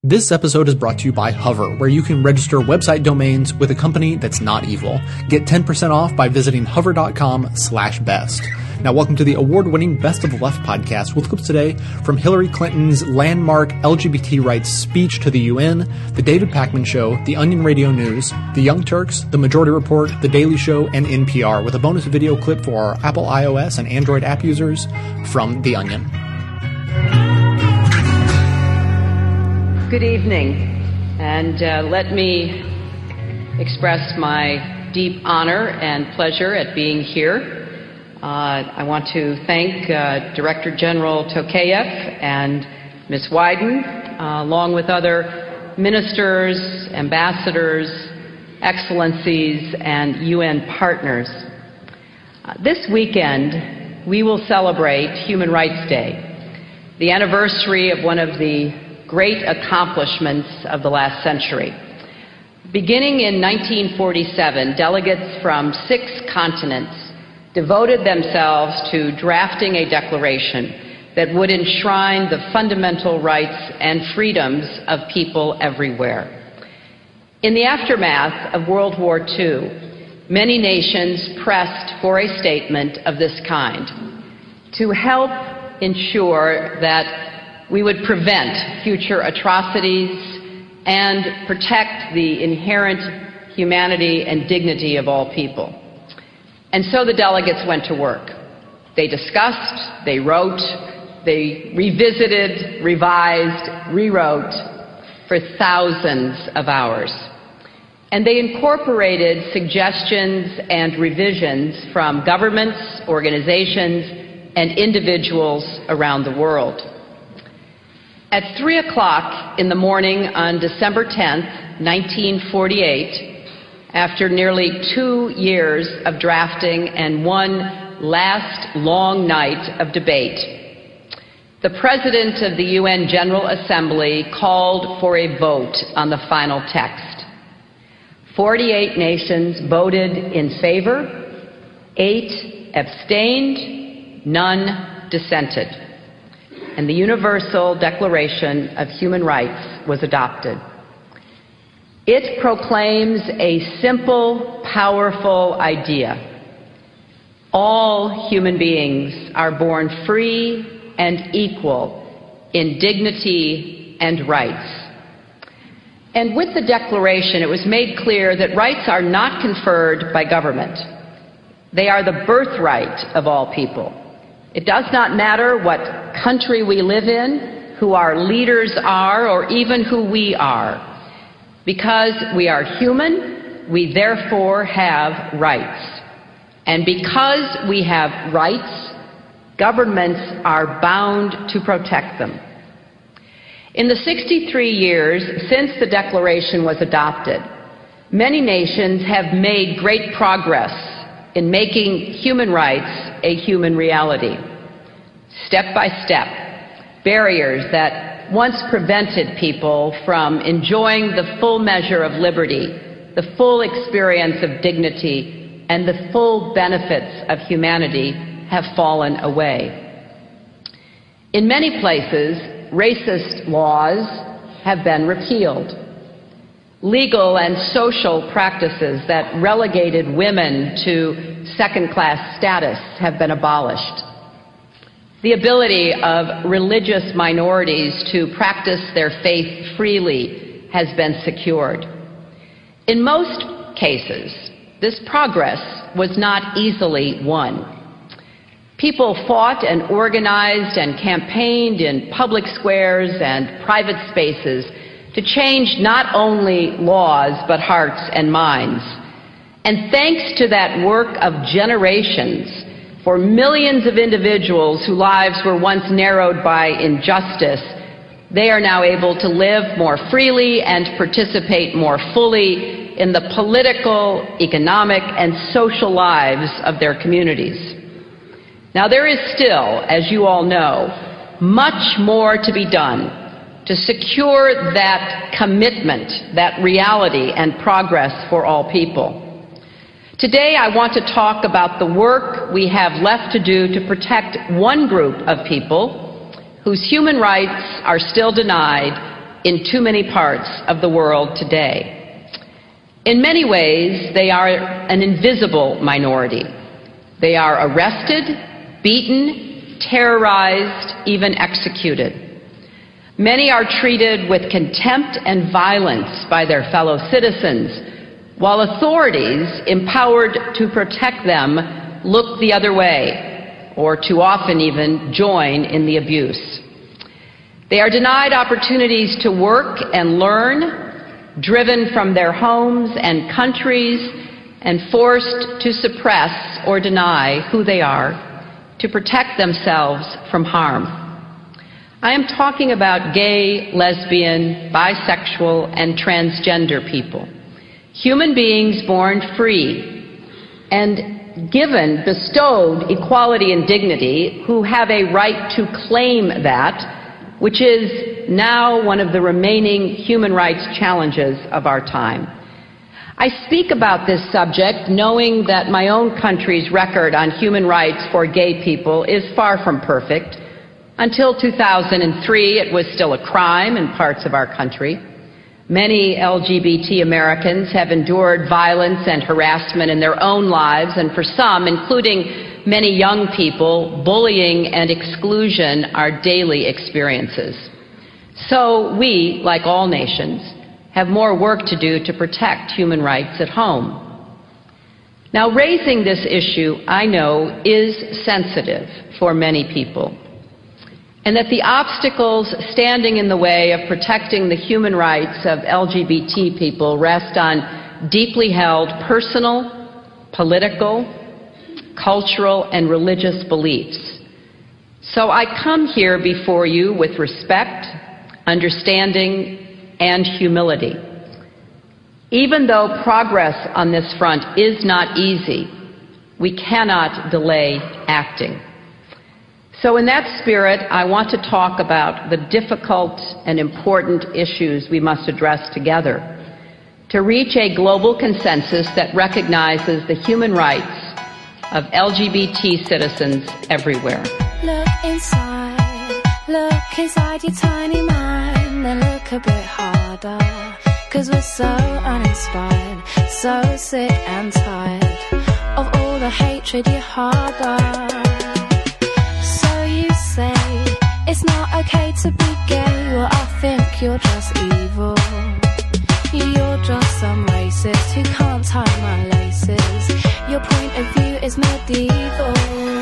This episode is brought to you by Hover, where you can register website domains with a company that's not evil. Get 10% off by visiting hover.com/best. Now, welcome to the award-winning Best of the Left podcast with clips today from Hillary Clinton's landmark LGBT rights speech to the UN, The David Pakman Show, The Onion Radio News, The Young Turks, The Majority Report, The Daily Show, and NPR, with a bonus video clip for our Apple iOS and Android app users from The Onion. Good evening, and let me express my deep honor and pleasure at being here. I want to thank Director General Tokayev and Ms. Wyden, along with other ministers, ambassadors, excellencies, and UN partners. This weekend, we will celebrate Human Rights Day, the anniversary of one of the great accomplishments of the last century. Beginning in 1947, delegates from 6 continents devoted themselves to drafting a declaration that would enshrine the fundamental rights and freedoms of people everywhere. In the aftermath of World War II, many nations pressed for a statement of this kind to help ensure that we would prevent future atrocities and protect the inherent humanity and dignity of all people. And so the delegates went to work. They discussed, they wrote, they revisited, revised, rewrote for thousands of hours. And they incorporated suggestions and revisions from governments, organizations, and individuals around the world. At 3 o'clock in the morning on December 10th, 1948, after nearly 2 years of drafting and one last long night of debate, the President of the UN General Assembly called for a vote on the final text. 48 nations voted in favor, 8 abstained, none dissented, and the Universal Declaration of Human Rights was adopted. It proclaims a simple, powerful idea. All human beings are born free and equal in dignity and rights. And with the Declaration, it was made clear that rights are not conferred by government. They are the birthright of all people. It does not matter what country we live in, who our leaders are, or even who we are. Because we are human, we therefore have rights. And because we have rights, governments are bound to protect them. In the 63 years since the Declaration was adopted, many nations have made great progress in making human rights a human reality. Step by step, barriers that once prevented people from enjoying the full measure of liberty, the full experience of dignity, and the full benefits of humanity have fallen away. In many places, racist laws have been repealed. Legal and social practices that relegated women to second-class status have been abolished. The ability of religious minorities to practice their faith freely has been secured. In most cases, this progress was not easily won. People fought and organized and campaigned in public squares and private spaces to change not only laws but hearts and minds. And thanks to that work of generations, for millions of individuals whose lives were once narrowed by injustice, they are now able to live more freely and participate more fully in the political, economic, and social lives of their communities. Now, there is still, as you all know, much more to be done to secure that commitment, that reality and progress for all people. Today, I want to talk about the work we have left to do to protect one group of people whose human rights are still denied in too many parts of the world today. In many ways, they are an invisible minority. They are arrested, beaten, terrorized, even executed. Many are treated with contempt and violence by their fellow citizens, while authorities empowered to protect them look the other way, or too often even join in the abuse. They are denied opportunities to work and learn, driven from their homes and countries, and forced to suppress or deny who they are to protect themselves from harm. I am talking about gay, lesbian, bisexual, and transgender people. Human beings born free and bestowed equality and dignity, who have a right to claim that, which is now one of the remaining human rights challenges of our time. I speak about this subject knowing that my own country's record on human rights for gay people is far from perfect. Until 2003, it was still a crime in parts of our country. Many LGBT Americans have endured violence and harassment in their own lives, and for some, including many young people, bullying and exclusion are daily experiences. So we, like all nations, have more work to do to protect human rights at home. Now, raising this issue, I know, is sensitive for many people, and that the obstacles standing in the way of protecting the human rights of LGBT people rest on deeply held personal, political, cultural, and religious beliefs. So I come here before you with respect, understanding, and humility. Even though progress on this front is not easy, we cannot delay acting. So in that spirit, I want to talk about the difficult and important issues we must address together to reach a global consensus that recognizes the human rights of LGBT citizens everywhere. Look inside your tiny mind and look a bit harder, 'cause we're so uninspired, so sick and tired of all the hatred you harbor. Say it's not okay to be gay, well I think you're just evil. You're just some racist who can't tie my laces. Your point of view is medieval.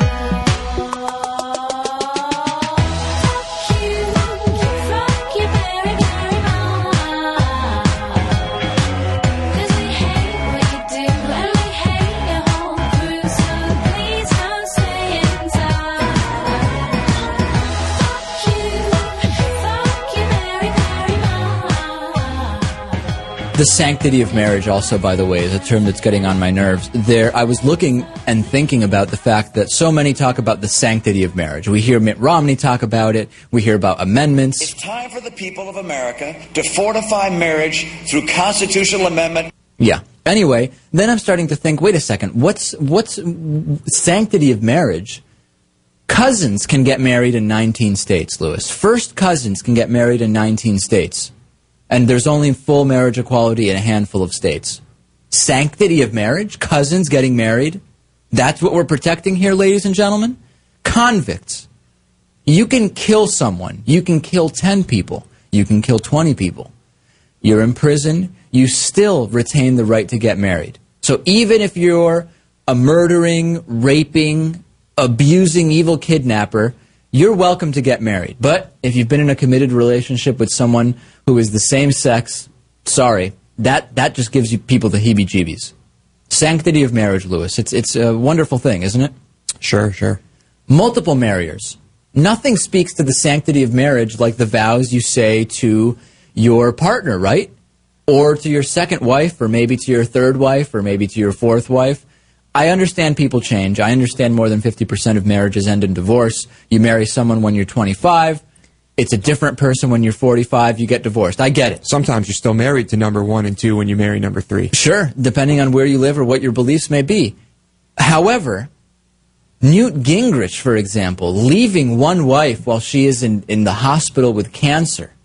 The sanctity of marriage also, by the way, is a term that's getting on my nerves. I was looking and thinking about the fact that so many talk about the sanctity of marriage. We hear Mitt Romney talk about it. We hear about amendments. It's time for the people of America to fortify marriage through constitutional amendment. Yeah. Anyway, then I'm starting to think, wait a second, what's sanctity of marriage? Cousins can get married in 19 states, Lewis. First cousins can get married in 19 states. And there's only full marriage equality in a handful of states. Sanctity of marriage? Cousins getting married? That's what we're protecting here, ladies and gentlemen? Convicts. You can kill someone. You can kill 10 people. You can kill 20 people. You're in prison. You still retain the right to get married. So even if you're a murdering, raping, abusing, evil kidnapper, you're welcome to get married. But if you've been in a committed relationship with someone who is the same sex, sorry, that just gives you people the heebie-jeebies. Sanctity of marriage, Lewis. It's a wonderful thing, isn't it? Sure. Multiple marriers. Nothing speaks to the sanctity of marriage like the vows you say to your partner, right? Or to your second wife, or maybe to your third wife, or maybe to your fourth wife. I understand people change. I understand more than 50% of marriages end in divorce. You marry someone when you're 25. It's a different person when you're 45. You get divorced. I get it. Sometimes you're still married to number 1 and 2 when you marry number 3. Sure, depending on where you live or what your beliefs may be. However, Newt Gingrich, for example, leaving one wife while she is in the hospital with cancer,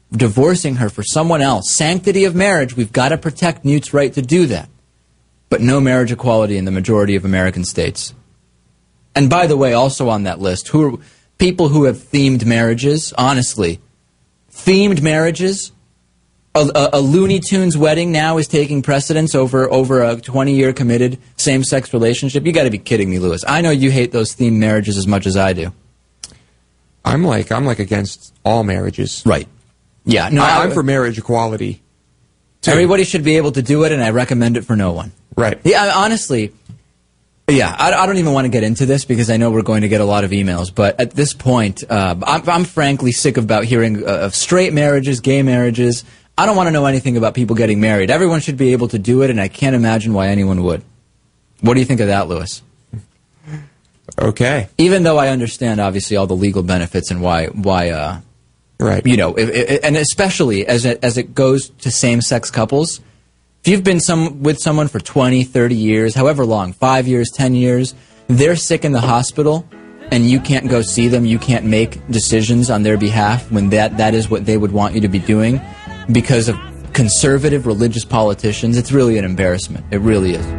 divorcing her for someone else. Sanctity of marriage, we've got to protect Newt's right to do that. But no marriage equality in the majority of American states. And by the way, also on that list, who are people who have themed marriages, honestly, themed marriages? A Looney Tunes wedding now is taking precedence over a 20-year committed same-sex relationship? You got to be kidding me, Lewis. I know you hate those themed marriages as much as I do. I'm like against all marriages. Right. Yeah. No, I'm for marriage equality, too. Everybody should be able to do it, and I recommend it for no one. Right. Yeah, honestly, yeah, I don't even want to get into this because I know we're going to get a lot of emails. But at this point, I'm frankly sick about hearing of straight marriages, gay marriages. I don't want to know anything about people getting married. Everyone should be able to do it, and I can't imagine why anyone would. What do you think of that, Lewis? Okay. Even though I understand, obviously, all the legal benefits and why right. You know, and especially as it goes to same-sex couples, if you've been with someone for 20, 30 years, however long, 5 years, 10 years, they're sick in the hospital, and you can't go see them, you can't make decisions on their behalf when that is what they would want you to be doing because of conservative religious politicians, it's really an embarrassment. It really is.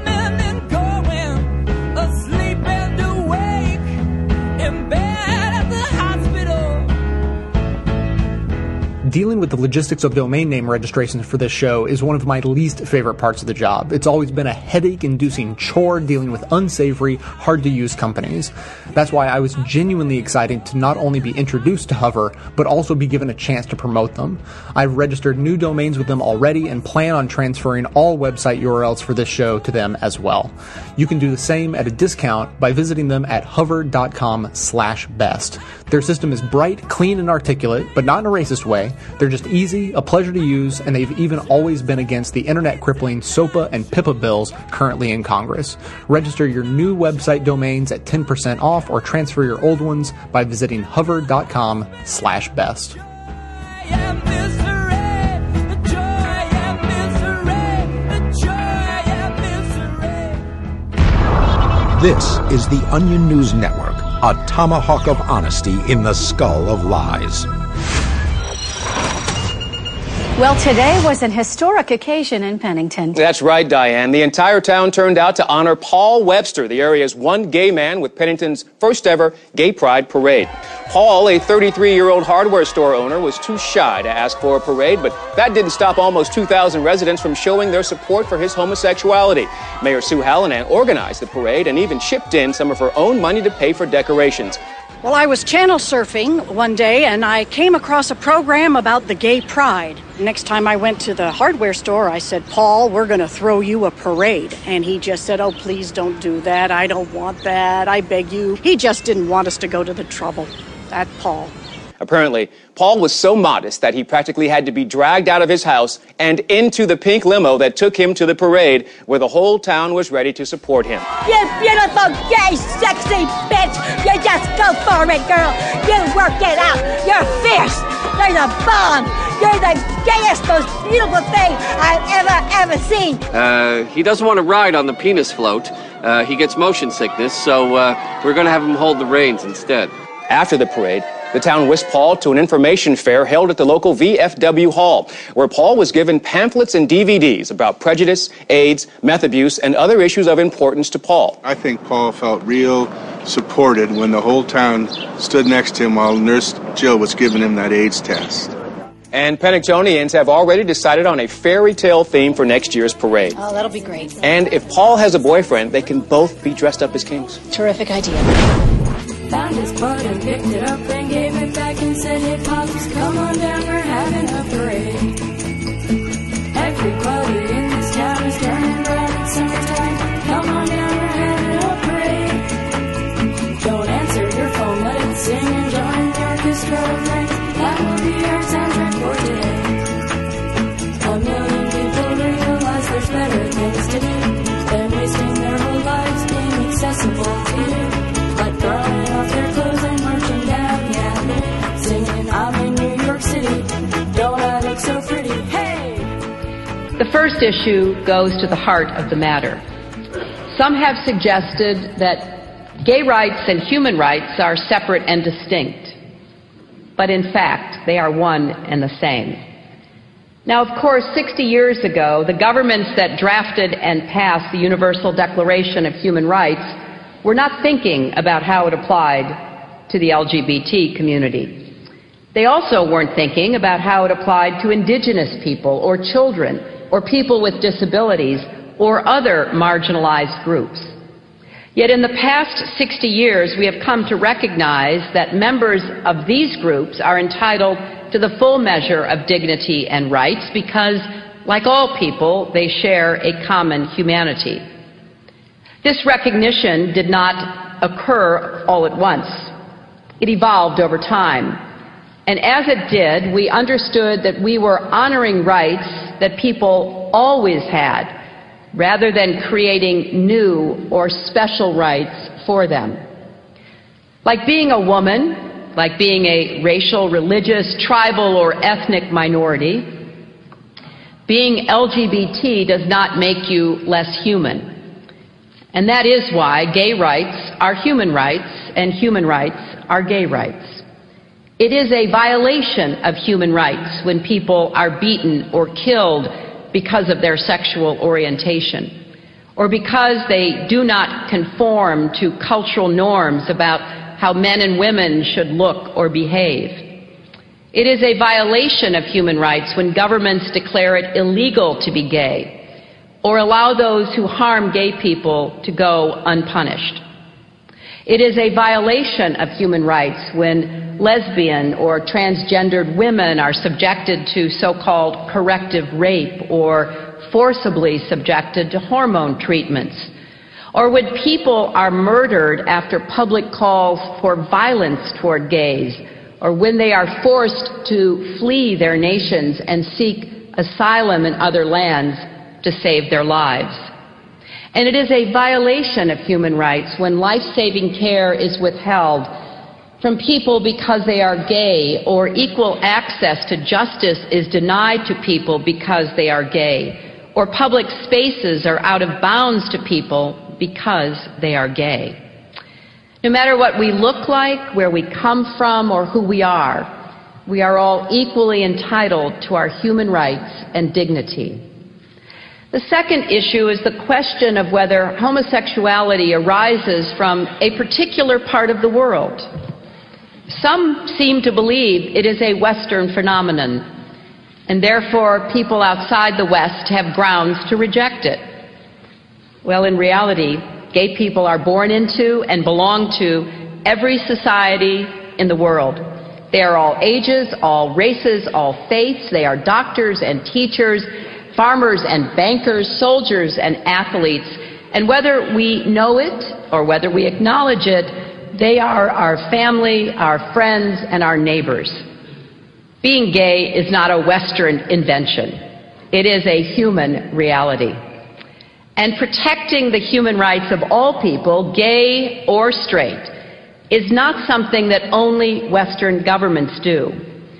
Dealing with the logistics of domain name registrations for this show is one of my least favorite parts of the job. It's always been a headache-inducing chore dealing with unsavory, hard-to-use companies. That's why I was genuinely excited to not only be introduced to Hover, but also be given a chance to promote them. I've registered new domains with them already and plan on transferring all website URLs for this show to them as well. You can do the same at a discount by visiting them at hover.com/best. Their system is bright, clean, and articulate, but not in a racist way. They're just easy, a pleasure to use, and they've even always been against the internet-crippling SOPA and PIPA bills currently in Congress. Register your new website domains at 10% off or transfer your old ones by visiting hover.com/best. This is the Onion News Network, a tomahawk of honesty in the skull of lies. Well, today was an historic occasion in Pennington. That's right, Diane. The entire town turned out to honor Paul Webster, the area's one gay man with Pennington's first ever Gay Pride Parade. Paul, a 33-year-old hardware store owner, was too shy to ask for a parade, but that didn't stop almost 2,000 residents from showing their support for his homosexuality. Mayor Sue Hallinan organized the parade and even chipped in some of her own money to pay for decorations. Well, I was channel surfing one day and I came across a program about the Gay Pride. Next time I went to the hardware store, I said, Paul, we're going to throw you a parade. And he just said, oh, please don't do that. I don't want that. I beg you. He just didn't want us to go to the trouble. That Paul. Apparently, Paul was so modest that he practically had to be dragged out of his house and into the pink limo that took him to the parade, where the whole town was ready to support him. You beautiful, gay, sexy bitch! You just go for it, girl! You work it out! You're fierce! You're the bomb! You're the gayest, most beautiful thing I've ever seen! He doesn't want to ride on the penis float. He gets motion sickness, so we're going to have him hold the reins instead. After the parade, the town whisked Paul to an information fair held at the local VFW Hall, where Paul was given pamphlets and DVDs about prejudice, AIDS, meth abuse, and other issues of importance to Paul. I think Paul felt real supported when the whole town stood next to him while Nurse Jill was giving him that AIDS test. And Penningtonians have already decided on a fairy tale theme for next year's parade. Oh, that'll be great. And if Paul has a boyfriend, they can both be dressed up as kings. Terrific idea. Found his butt and picked it up and gave it back and said, hey, Pops, come on down, we're having a parade. Everybody in this town is turning around in summertime. Come on down, we're having a parade. Don't answer your phone, let it sing and join the orchestra of friends. That will be our soundtrack for today. A million people realize there's better things to do than wasting their whole lives being accessible to you. Like throwing off their clothes and marching down the avenue, singing, I'm in New York City, don't I look so pretty, hey! The first issue goes to the heart of the matter. Some have suggested that gay rights and human rights are separate and distinct. but in fact, they are one and the same. Now, of course, 60 years ago, the governments that drafted and passed the Universal Declaration of Human Rights were not thinking about how it applied to the LGBT community. They also weren't thinking about how it applied to indigenous people or children or people with disabilities or other marginalized groups. Yet in the past 60 years, we have come to recognize that members of these groups are entitled to the full measure of dignity and rights because, like all people, they share a common humanity. This recognition did not occur all at once. It evolved over time. And as it did, we understood that we were honoring rights that people always had, rather than creating new or special rights for them. Like being a woman, like being a racial, religious, tribal, or ethnic minority, being LGBT does not make you less human. And that is why gay rights are human rights and human rights are gay rights. It is a violation of human rights when people are beaten or killed because of their sexual orientation, or because they do not conform to cultural norms about how men and women should look or behave. It is a violation of human rights when governments declare it illegal to be gay, or allow those who harm gay people to go unpunished. It is a violation of human rights when lesbian or transgendered women are subjected to so-called corrective rape or forcibly subjected to hormone treatments, or when people are murdered after public calls for violence toward gays, or when they are forced to flee their nations and seek asylum in other lands to save their lives. And it is a violation of human rights when life-saving care is withheld from people because they are gay, or equal access to justice is denied to people because they are gay, or public spaces are out of bounds to people because they are gay. No matter what we look like, where we come from, or who we are all equally entitled to our human rights and dignity. The second issue is the question of whether homosexuality arises from a particular part of the world. Some seem to believe it is a Western phenomenon, and therefore people outside the West have grounds to reject it. Well, in reality, gay people are born into and belong to every society in the world. They are all ages, all races, all faiths. They are doctors and teachers, farmers and bankers, soldiers and athletes. And whether we know it or whether we acknowledge it, they are our family, our friends, and our neighbors. Being gay is not a Western invention. It is a human reality. And protecting the human rights of all people, gay or straight, is not something that only Western governments do.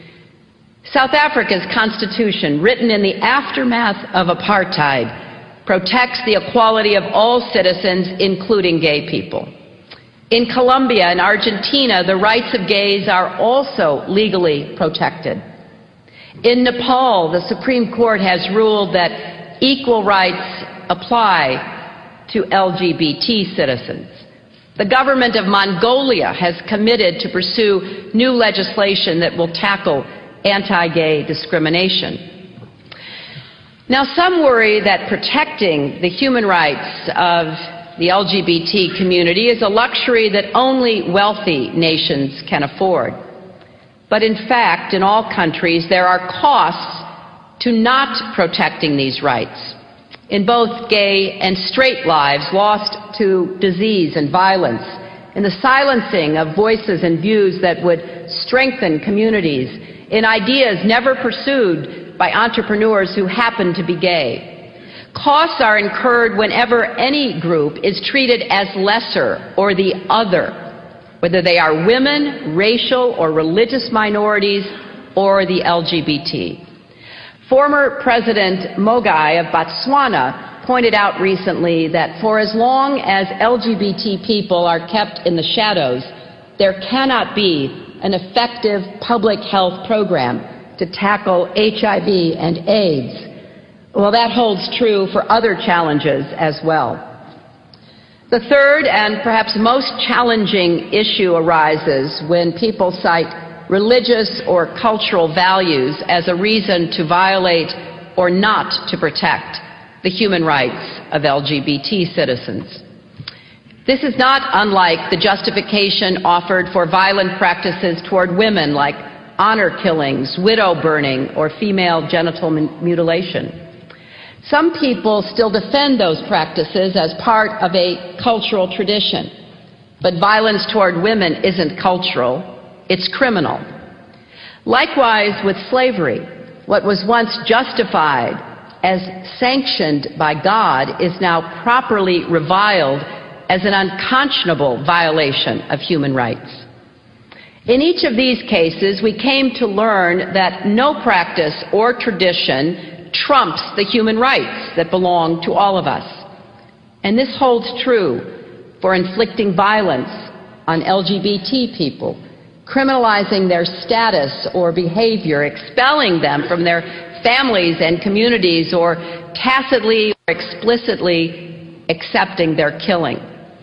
South Africa's constitution, written in the aftermath of apartheid, protects the equality of all citizens, including gay people. In Colombia and Argentina, the rights of gays are also legally protected. In Nepal, the Supreme Court has ruled that equal rights apply to LGBT citizens. The government of Mongolia has committed to pursue new legislation that will tackle anti-gay discrimination. Now, some worry that protecting the human rights of the LGBT community is a luxury that only wealthy nations can afford. But in fact, in all countries, there are costs to not protecting these rights. In both gay and straight lives lost to disease and violence, in the silencing of voices and views that would strengthen communities, in ideas never pursued by entrepreneurs who happen to be gay. Costs are incurred whenever any group is treated as lesser or the other, whether they are women, racial or religious minorities, or the LGBT. Former President Mogai of Botswana pointed out recently that for as long as LGBT people are kept in the shadows, there cannot be an effective public health program to tackle HIV and AIDS. Well, that holds true for other challenges as well. The third and perhaps most challenging issue arises when people cite religious or cultural values as a reason to violate or not to protect the human rights of LGBT citizens. This is not unlike the justification offered for violent practices toward women like honor killings, widow burning, or female genital mutilation. Some people still defend those practices as part of a cultural tradition, but violence toward women isn't cultural, it's criminal. Likewise with slavery, what was once justified as sanctioned by God is now properly reviled as an unconscionable violation of human rights. In each of these cases, we came to learn that no practice or tradition trumps the human rights that belong to all of us. And this holds true for inflicting violence on LGBT people, criminalizing their status or behavior, expelling them from their families and communities, or tacitly or explicitly accepting their killing.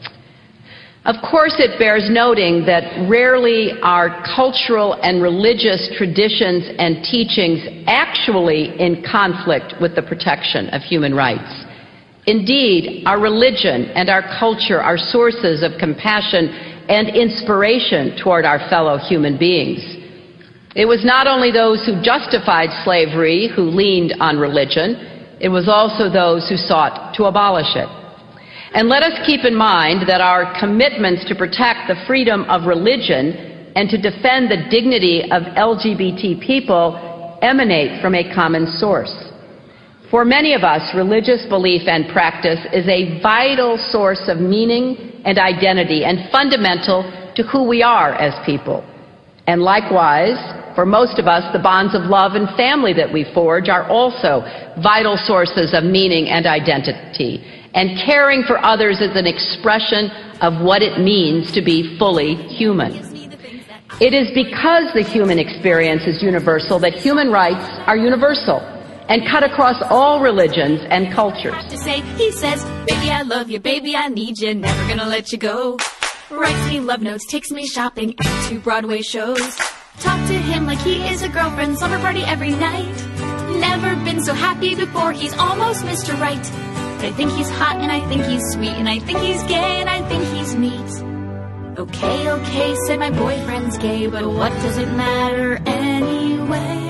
Of course, it bears noting that rarely are cultural and religious traditions and teachings actually in conflict with the protection of human rights. Indeed, our religion and our culture are sources of compassion and inspiration toward our fellow human beings. It was not only those who justified slavery who leaned on religion, it was also those who sought to abolish it. And let us keep in mind that our commitments to protect the freedom of religion and to defend the dignity of LGBT people emanate from a common source. For many of us, religious belief and practice is a vital source of meaning and identity and fundamental to who we are as people. And likewise, for most of us, the bonds of love and family that we forge are also vital sources of meaning and identity. And caring for others is an expression of what it means to be fully human. It is because the human experience is universal that human rights are universal and cut across all religions and cultures. He says, baby, I love you, baby, I need you, never gonna let you go. Writes me love notes, takes me shopping, and to Broadway shows. Talk to him like he is a girlfriend, summer party every night. Never been so happy before, he's almost Mr. Right. But I think he's hot, and I think he's sweet, and I think he's gay, and I think he's neat. Okay, okay, said my boyfriend's gay, but what does it matter anyway?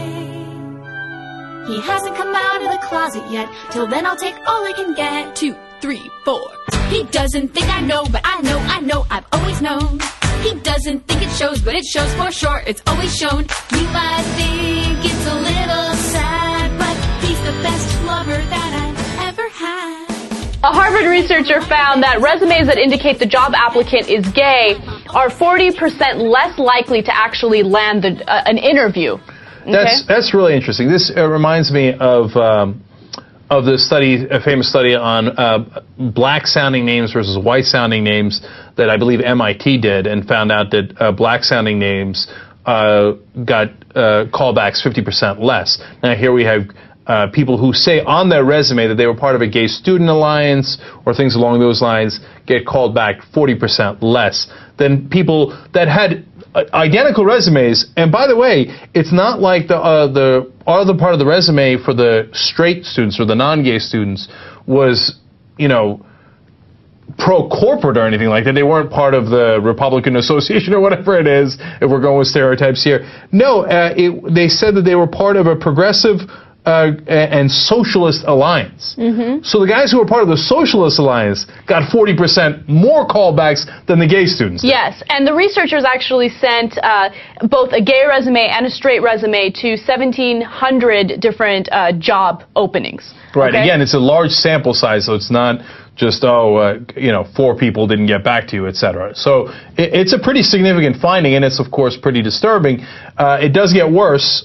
He hasn't come out of the closet yet, till then I'll take all I can get. 2, 3, 4. He doesn't think I know, but I know, I've always known. He doesn't think it shows, but it shows for sure, it's always shown. You might think it's a little sad, but he's the best lover that I've ever had. A Harvard researcher found that resumes that indicate the job applicant is gay are 40% less likely to actually land an interview. Okay? That's really interesting. This reminds me of the study, a famous study on black-sounding names versus white-sounding names that I believe MIT did, and found out that black-sounding names got callbacks 50% less. Now here we have people who say on their resume that they were part of a gay student alliance or things along those lines get called back 40% less than people that had identical resumes. And by the way, it's not like the other part of the resume for the straight students or the non-gay students was, you know, pro-corporate or anything like that. They weren't part of the Republican Association or whatever it is, if we're going with stereotypes here. No, they said that they were part of a progressive and socialist alliance. Mm-hmm. So the guys who were part of the socialist alliance got 40% more callbacks than the gay students did. Yes, and the researchers actually sent both a gay resume and a straight resume to 1,700 different job openings. Right, okay? Again, it's a large sample size, so it's not just, 4 people didn't get back to you, etc. So it's a pretty significant finding, and it's, of course, pretty disturbing. It does get worse.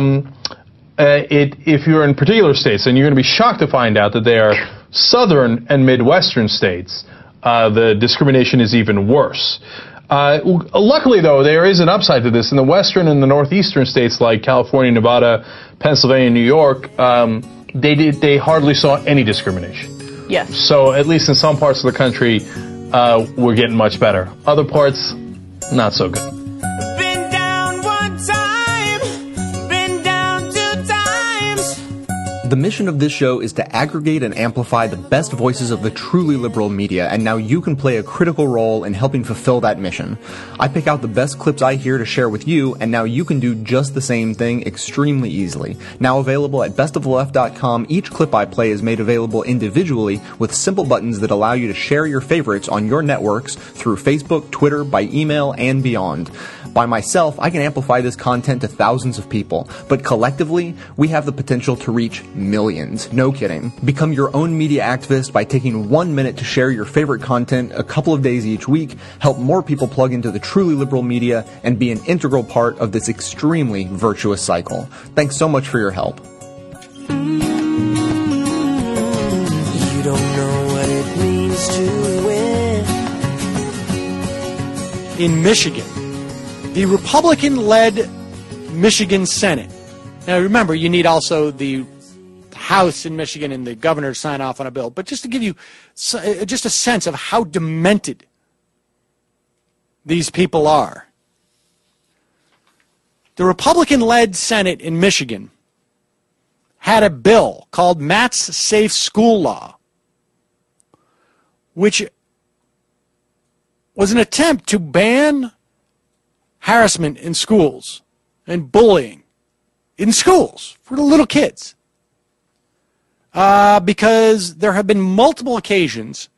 If you're in particular states, and you're going to be shocked to find out that they are southern and midwestern states, the discrimination is even worse. Luckily, though, there is an upside to this. In the western and the northeastern states like California, Nevada, Pennsylvania, New York, they hardly saw any discrimination. Yes. So at least in some parts of the country, we're getting much better. Other parts, not so good. Been down one time, been down 2 times. The mission of this show is to aggregate and amplify the best voices of the truly liberal media, and now you can play a critical role in helping fulfill that mission. I pick out the best clips I hear to share with you, and now you can do just the same thing extremely easily. Now available at bestoftheleft.com, each clip I play is made available individually with simple buttons that allow you to share your favorites on your networks through Facebook, Twitter, by email, and beyond. By myself, I can amplify this content to thousands of people, but collectively, we have the potential to reach millions. No kidding. Become your own media activist by taking 1 minute to share your favorite content a couple of days each week, help more people plug into the truly liberal media, and be an integral part of this extremely virtuous cycle. Thanks so much for your help. You don't know what it means to win. In Michigan, the Republican-led Michigan Senate. Now, remember, you need also the House in Michigan and the governor to sign off on a bill. But just to give you just a sense of how demented these people are, the Republican-led Senate in Michigan had a bill called Matt's Safe School Law, which was an attempt to ban harassment in schools and bullying in schools for the little kids. Because there have been multiple occasions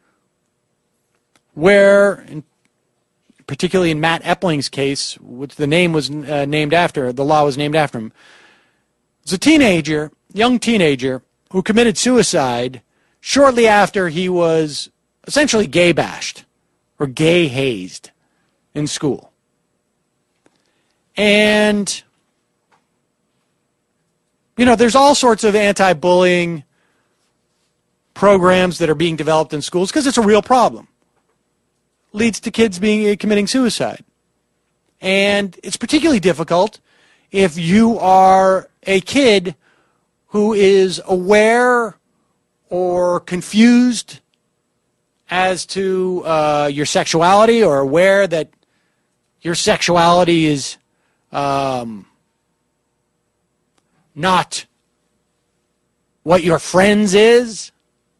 where, particularly in Matt Epling's case, which the name was named after, the law was named after him, it was a young teenager, who committed suicide shortly after he was essentially gay bashed or gay hazed in school. And, there's all sorts of anti-bullying programs that are being developed in schools because it's a real problem. Leads to kids committing suicide. And it's particularly difficult if you are a kid who is aware or confused as to your sexuality, or aware that your sexuality is not what your friends is,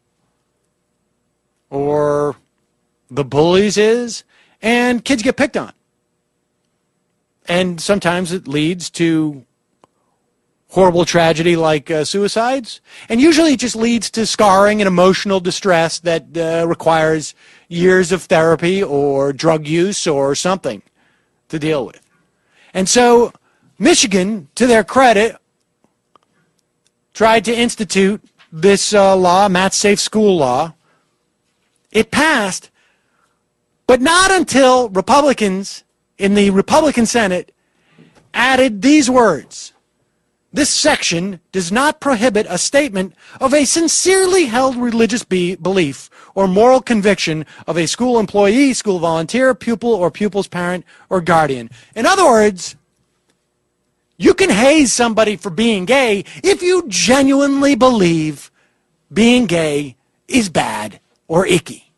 or the bullies is, and kids get picked on. And sometimes it leads to horrible tragedy like suicides, and usually it just leads to scarring and emotional distress that requires years of therapy or drug use or something to deal with. And so Michigan, to their credit, tried to institute this law, Matt's Safe School Law. It passed, but not until Republicans in the Republican Senate added these words: "This section does not prohibit a statement of a sincerely held religious belief or moral conviction of a school employee, school volunteer, pupil, or pupil's parent or guardian." In other words, you can haze somebody for being gay if you genuinely believe being gay is bad or icky.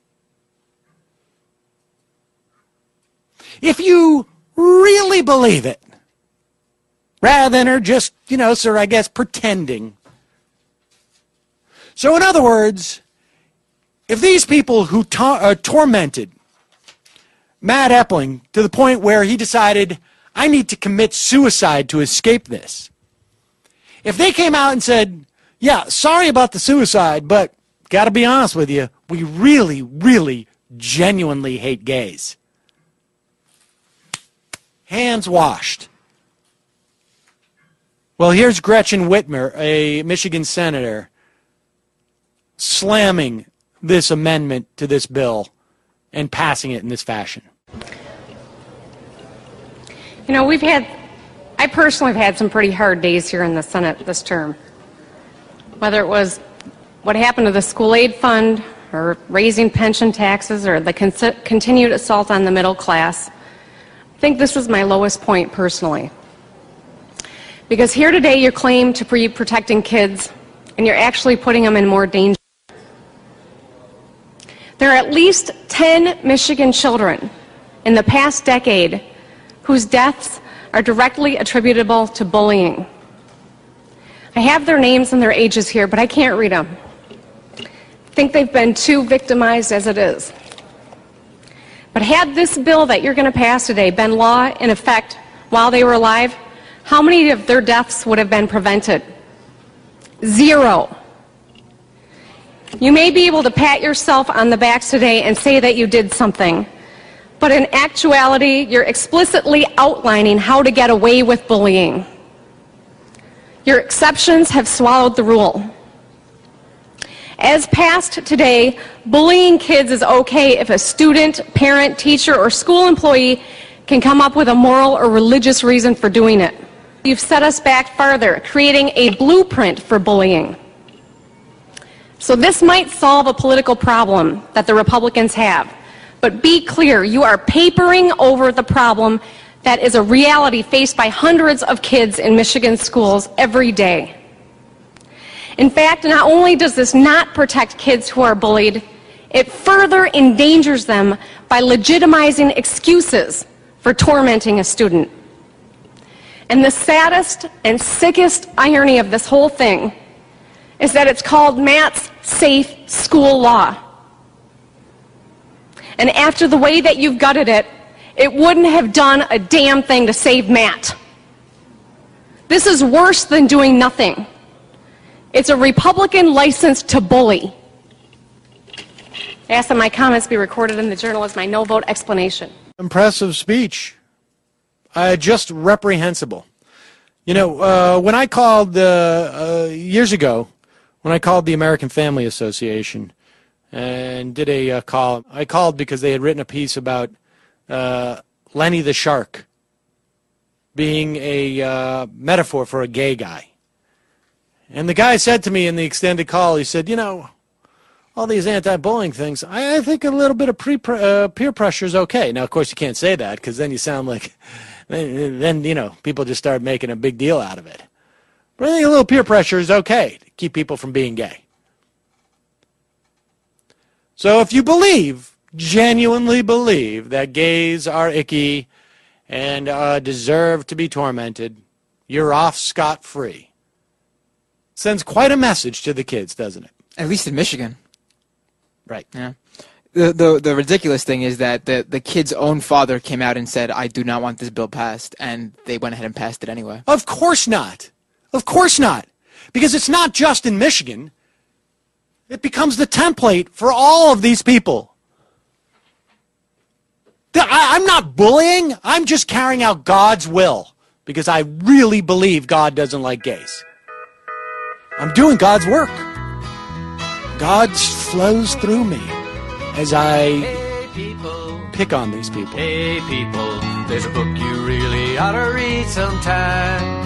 If you really believe it, rather than are just, sort of, I guess, pretending. So in other words, if these people who tormented Matt Epling to the point where he decided, I need to commit suicide to escape this, if they came out and said, yeah, sorry about the suicide, but got to be honest with you, we really, really genuinely hate gays. Hands washed. Well, here's Gretchen Whitmer, a Michigan senator, slamming this amendment to this bill and passing it in this fashion. I personally have had some pretty hard days here in the Senate this term. Whether it was what happened to the school aid fund, or raising pension taxes, or the continued assault on the middle class. I think this was my lowest point personally. Because here today you claim to be protecting kids, and you're actually putting them in more danger. There are at least 10 Michigan children in the past decade whose deaths are directly attributable to bullying. I have their names and their ages here, but I can't read them. I think they've been too victimized as it is. But had this bill that you're going to pass today been law in effect while they were alive, how many of their deaths would have been prevented? 0. You may be able to pat yourself on the back today and say that you did something, but in actuality, you're explicitly outlining how to get away with bullying. Your exceptions have swallowed the rule. As passed today, bullying kids is okay if a student, parent, teacher, or school employee can come up with a moral or religious reason for doing it. You've set us back farther, creating a blueprint for bullying. So this might solve a political problem that the Republicans have. But be clear, you are papering over the problem that is a reality faced by hundreds of kids in Michigan schools every day. In fact, not only does this not protect kids who are bullied, it further endangers them by legitimizing excuses for tormenting a student. And the saddest and sickest irony of this whole thing is that it's called Matt's Safe School Law. And after the way that you've gutted it, it wouldn't have done a damn thing to save Matt. This is worse than doing nothing. It's a Republican license to bully. I ask that my comments be recorded in the Journal as my no vote explanation. Impressive speech. Just reprehensible. You know, when I called years ago, when I called the American Family Association and did a call, I called because they had written a piece about Lenny the Shark being a metaphor for a gay guy. And the guy said to me in the extended call, he said, you know, all these anti-bullying things, I think a little bit of peer pressure is okay. Now, of course, you can't say that because then you sound like, then, you know, people just start making a big deal out of it. But I think a little peer pressure is okay to keep people from being gay. So if you believe, genuinely believe, that gays are icky and deserve to be tormented, you're off scot-free. Sends quite a message to the kids, doesn't it? At least in Michigan. Right. Yeah. The ridiculous thing is that the kid's own father came out and said, I do not want this bill passed, and they went ahead and passed it anyway. Of course not. Of course not. Because it's not just in Michigan. It becomes the template for all of these people. I'm not bullying. I'm just carrying out God's will because I really believe God doesn't like gays. I'm doing God's work. God flows through me as I pick on these people. Hey people, there's a book you really ought to read sometime.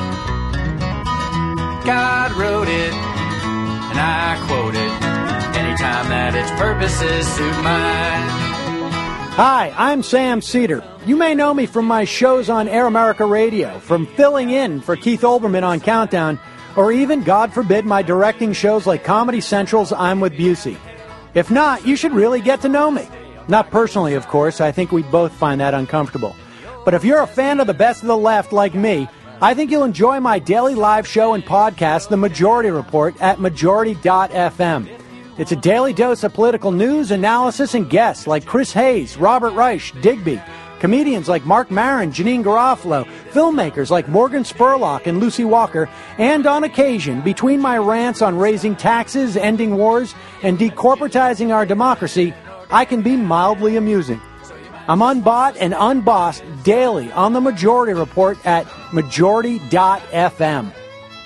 God wrote it, and I quote it, anytime that its purposes suit mine. Hi, I'm Sam Cedar. You may know me from my shows on Air America Radio, from filling in for Keith Olbermann on Countdown, or even, God forbid, my directing shows like Comedy Central's I'm with Busey. If not, you should really get to know me. Not personally, of course. I think we'd both find that uncomfortable. But if you're a fan of the best of the left like me, I think you'll enjoy my daily live show and podcast, The Majority Report, at majority.fm. It's a daily dose of political news, analysis, and guests like Chris Hayes, Robert Reich, Digby, comedians like Mark Maron, Janine Garofalo, filmmakers like Morgan Spurlock and Lucy Walker, and on occasion, between my rants on raising taxes, ending wars, and decorporatizing our democracy, I can be mildly amusing. I'm unbought and unbossed daily on The Majority Report at majority.fm.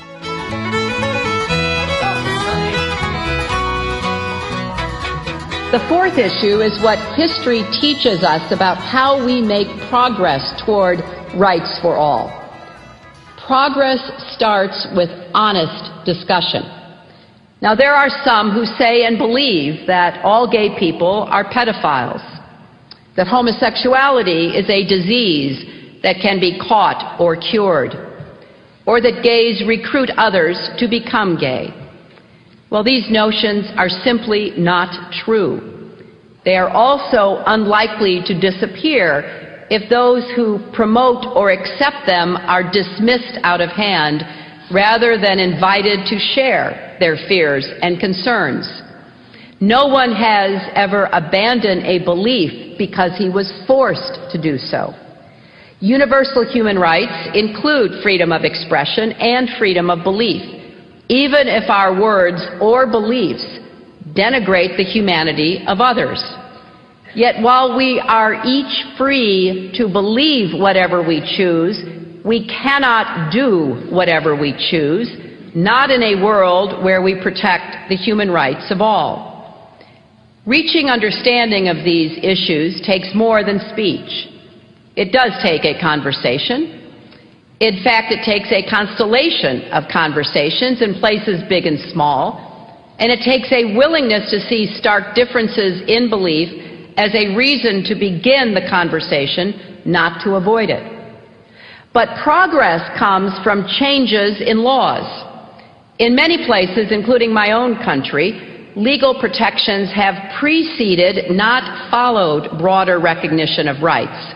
The fourth issue is what history teaches us about how we make progress toward rights for all. Progress starts with honest discussion. Now, there are some who say and believe that all gay people are pedophiles, that homosexuality is a disease that can be caught or cured, or that gays recruit others to become gay. Well, these notions are simply not true. They are also unlikely to disappear if those who promote or accept them are dismissed out of hand rather than invited to share their fears and concerns. No one has ever abandoned a belief because he was forced to do so. Universal human rights include freedom of expression and freedom of belief, even if our words or beliefs denigrate the humanity of others. Yet while we are each free to believe whatever we choose, we cannot do whatever we choose, not in a world where we protect the human rights of all. Reaching understanding of these issues takes more than speech. It does take a conversation. In fact, it takes a constellation of conversations in places big and small, and it takes a willingness to see stark differences in belief as a reason to begin the conversation, not to avoid it. But progress comes from changes in laws. In many places, including my own country, legal protections have preceded, not followed, broader recognition of rights.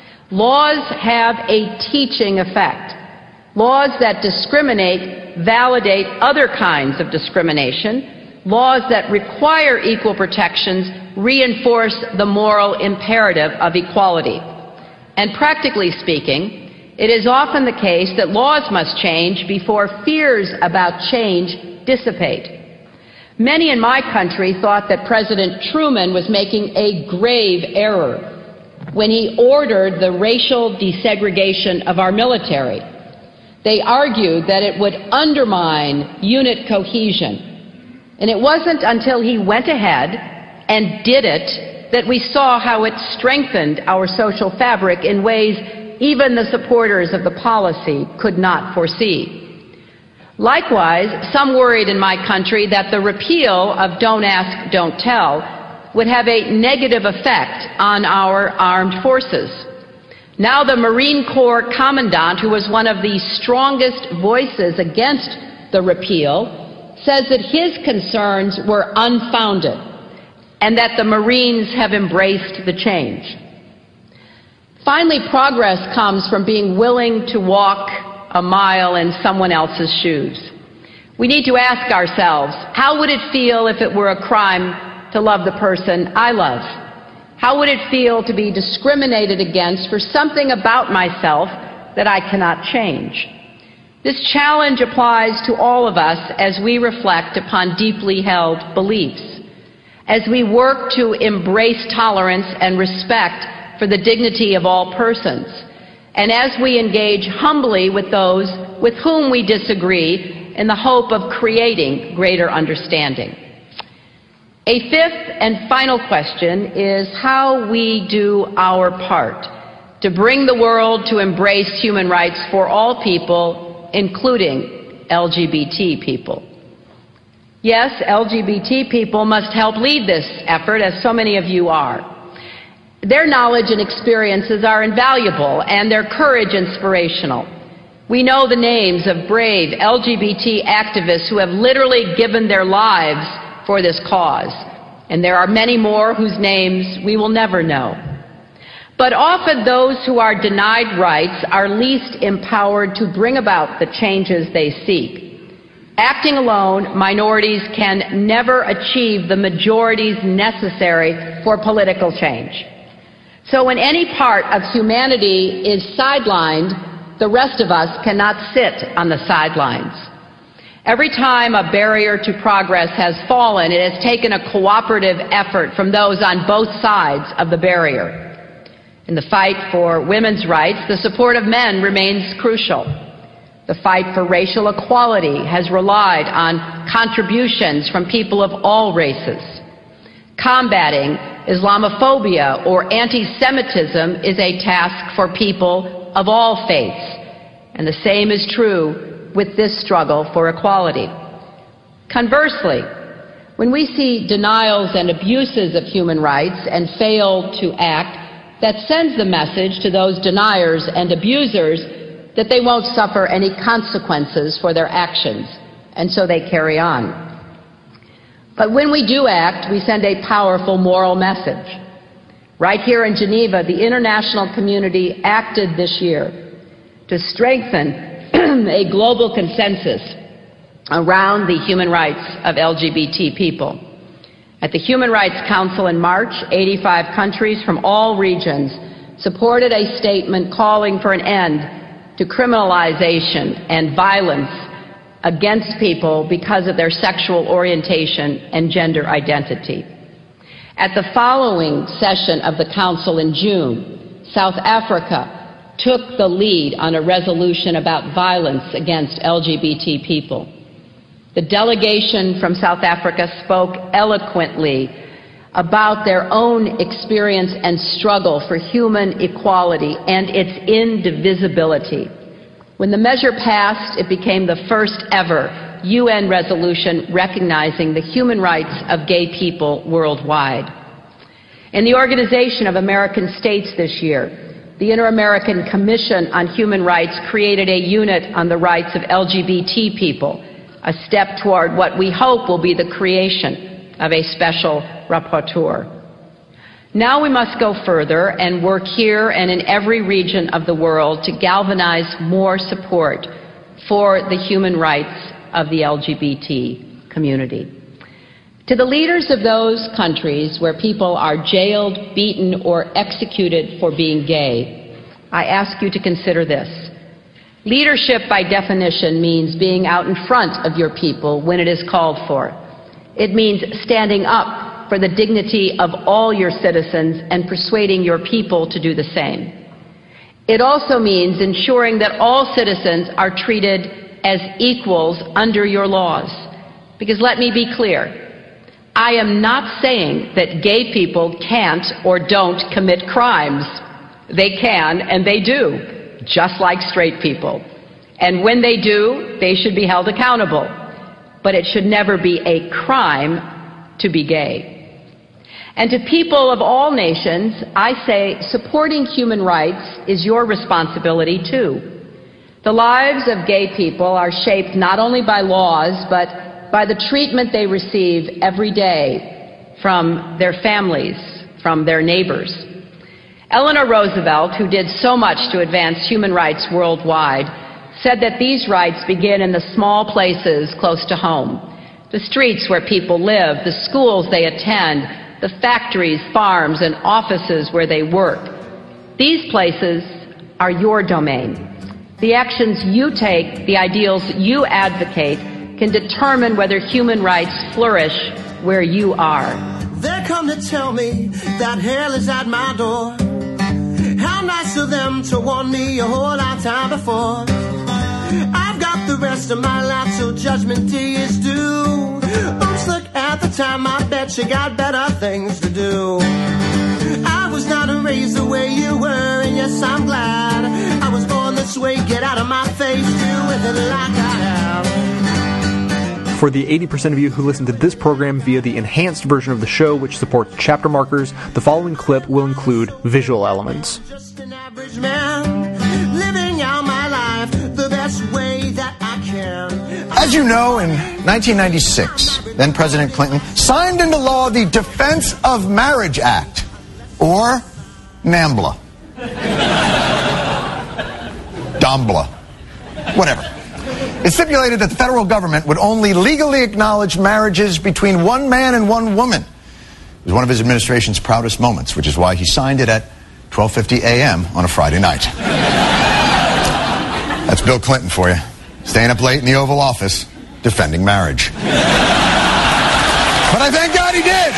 Laws have a teaching effect. Laws that discriminate validate other kinds of discrimination. Laws that require equal protections reinforce the moral imperative of equality. And practically speaking, it is often the case that laws must change before fears about change dissipate. Many in my country thought that President Truman was making a grave error when he ordered the racial desegregation of our military. They argued that it would undermine unit cohesion. And it wasn't until he went ahead and did it that we saw how it strengthened our social fabric in ways even the supporters of the policy could not foresee. Likewise, some worried in my country that the repeal of Don't Ask, Don't Tell would have a negative effect on our armed forces. Now the Marine Corps Commandant, who was one of the strongest voices against the repeal, says that his concerns were unfounded and that the Marines have embraced the change. Finally, progress comes from being willing to walk a mile in someone else's shoes. We need to ask ourselves, how would it feel if it were a crime to love the person I love? How would it feel to be discriminated against for something about myself that I cannot change? This challenge applies to all of us as we reflect upon deeply held beliefs, as we work to embrace tolerance and respect for the dignity of all persons, and as we engage humbly with those with whom we disagree in the hope of creating greater understanding. A fifth and final question is how we do our part to bring the world to embrace human rights for all people, including LGBT people. Yes, LGBT people must help lead this effort, as so many of you are. Their knowledge and experiences are invaluable, and their courage inspirational. We know the names of brave LGBT activists who have literally given their lives for this cause, and there are many more whose names we will never know. But often those who are denied rights are least empowered to bring about the changes they seek. Acting alone, minorities can never achieve the majorities necessary for political change. So when any part of humanity is sidelined, the rest of us cannot sit on the sidelines. Every time a barrier to progress has fallen, it has taken a cooperative effort from those on both sides of the barrier. In the fight for women's rights, the support of men remains crucial. The fight for racial equality has relied on contributions from people of all races. Combating Islamophobia or anti-Semitism is a task for people of all faiths, and the same is true with this struggle for equality. Conversely, when we see denials and abuses of human rights and fail to act, that sends the message to those deniers and abusers that they won't suffer any consequences for their actions, and so they carry on. But when we do act, we send a powerful moral message. Right here in Geneva, the international community acted this year to strengthen a global consensus around the human rights of LGBT people. At the Human Rights Council in March, 85 countries from all regions supported a statement calling for an end to criminalization and violence against people because of their sexual orientation and gender identity. At the following session of the Council in June, South Africa took the lead on a resolution about violence against LGBT people. The delegation from South Africa spoke eloquently about their own experience and struggle for human equality and its indivisibility. When the measure passed, it became the first ever UN resolution recognizing the human rights of gay people worldwide. In the Organization of American States this year, the Inter-American Commission on Human Rights created a unit on the rights of LGBT people, a step toward what we hope will be the creation of a special rapporteur. Now we must go further and work here and in every region of the world to galvanize more support for the human rights of the LGBT community. To the leaders of those countries where people are jailed, beaten, or executed for being gay, I ask you to consider this. Leadership, by definition, means being out in front of your people when it is called for. It means standing up for the dignity of all your citizens and persuading your people to do the same. It also means ensuring that all citizens are treated as equals under your laws. Because let me be clear, I am not saying that gay people can't or don't commit crimes. They can and they do, just like straight people. And when they do, they should be held accountable. But it should never be a crime to be gay. And to people of all nations, I say supporting human rights is your responsibility too. The lives of gay people are shaped not only by laws, but by the treatment they receive every day from their families, from their neighbors. Eleanor Roosevelt, who did so much to advance human rights worldwide, said that these rights begin in the small places close to home, the streets where people live, the schools they attend, the factories, farms, and offices where they work. These places are your domain. The actions you take, the ideals you advocate, can determine whether human rights flourish where you are. They come to tell me that hell is at my door. How nice of them to warn me a whole lot of time before. I've got the rest of my life till judgment day is due. Oops, look at the time, I bet you got better things to do. I was not raised the way you were, and yes, I'm glad. I was born this way, get out of my face, deal with it like I have. For the 80% of you who listen to this program via the enhanced version of the show, which supports chapter markers, the following clip will include visual elements. Just an average man, living out my life the best way that I can. As you know, in 1996, then President Clinton signed into law the Defense of Marriage Act, or NAMBLA. DOMBLA. Whatever. It stipulated that the federal government would only legally acknowledge marriages between one man and one woman. It was one of his administration's proudest moments, which is why he signed it at 12:50 a.m. on a Friday night. That's Bill Clinton for you. Staying up late in the Oval Office, defending marriage. But I thank God he did.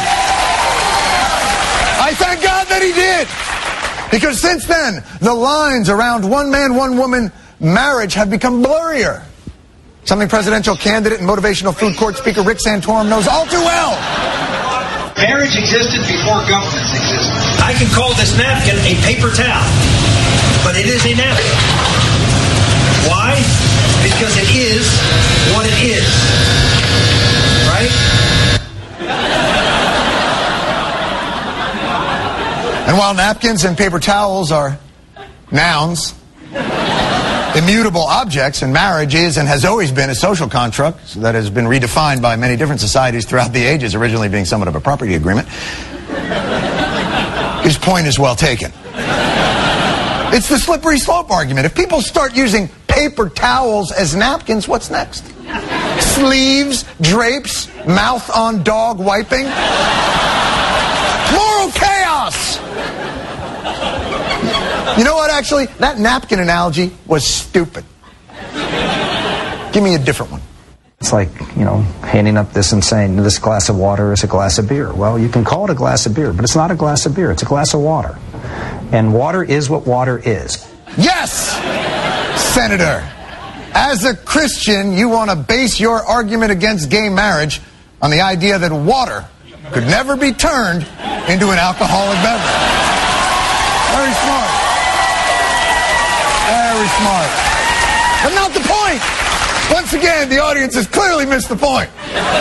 I thank God that he did. Because since then, the lines around one man, one woman marriage have become blurrier. Something presidential candidate and motivational food court speaker Rick Santorum knows all too well. Marriage existed before governments existed. I can call this napkin a paper towel, but it is a napkin. Why? Because it is what it is. And while napkins and paper towels are nouns, immutable objects, and marriage is and has always been a social construct that has been redefined by many different societies throughout the ages, originally being somewhat of a property agreement, his point is well taken. It's the slippery slope argument. If people start using paper towels as napkins, what's next? Sleeves, drapes, mouth on dog wiping? Moral chaos! You know what, actually? That napkin analogy was stupid. Give me a different one. It's like, handing up this and saying this glass of water is a glass of beer. Well, you can call it a glass of beer, but it's not a glass of beer. It's a glass of water. And water is what water is. Yes, Senator. As a Christian, you want to base your argument against gay marriage on the idea that water could never be turned into an alcoholic beverage. Very smart. Very smart. But not the point. Once again, the audience has clearly missed the point.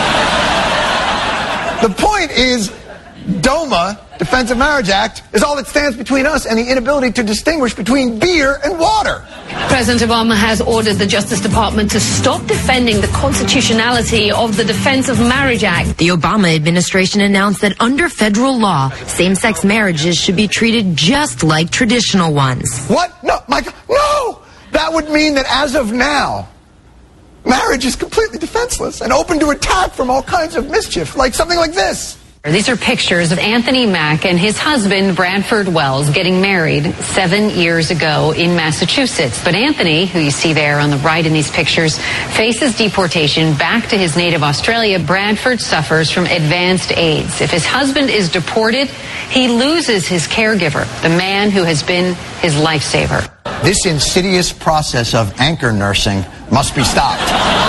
The point is, DOMA, Defense of Marriage Act, is all that stands between us and the inability to distinguish between beer and water. President Obama has ordered the Justice Department to stop defending the constitutionality of the Defense of Marriage Act. The Obama administration announced that under federal law, same-sex marriages should be treated just like traditional ones. What? No, Micah, no! That would mean that as of now, marriage is completely defenseless and open to attack from all kinds of mischief, like something like this. These are pictures of Anthony Mack and his husband, Bradford Wells, getting married 7 years ago in Massachusetts. But Anthony, who you see there on the right in these pictures, faces deportation back to his native Australia. Bradford suffers from advanced AIDS. If his husband is deported, he loses his caregiver, the man who has been his lifesaver. This insidious process of anchor nursing must be stopped.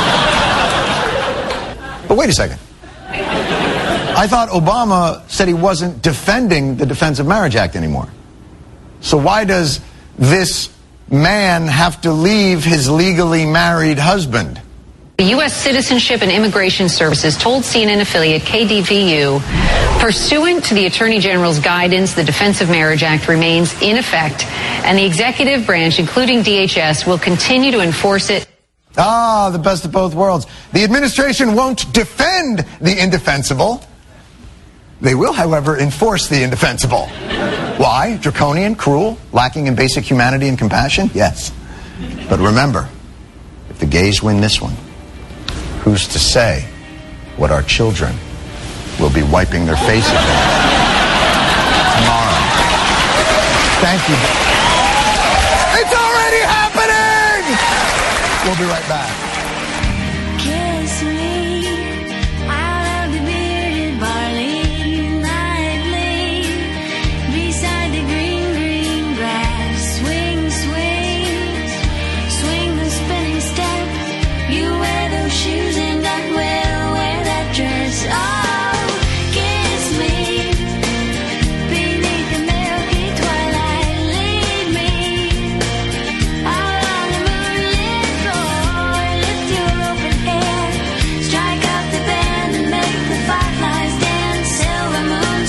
But wait a second. I thought Obama said he wasn't defending the Defense of Marriage Act anymore. So why does this man have to leave his legally married husband? The U.S. Citizenship and Immigration Services told CNN affiliate KDVU, pursuant to the Attorney General's guidance, the Defense of Marriage Act remains in effect, and the executive branch, including DHS, will continue to enforce it. Ah, the best of both worlds. The administration won't defend the indefensible. They will, however, enforce the indefensible. Why? Draconian, cruel, lacking in basic humanity and compassion? Yes. But remember, if the gays win this one, who's to say what our children will be wiping their faces in tomorrow? Thank you. It's already happening! We'll be right back. Kiss me out of the bearded barley nightly, beside the green, green grass. Swing, swing, swing the spinning step. You wear those shoes and I will wear that dress. Oh, kiss me beneath the milky twilight. Lead me out on the moonlit floor. Lift your open hair, strike up the band and make the fireflies dance. Silver moon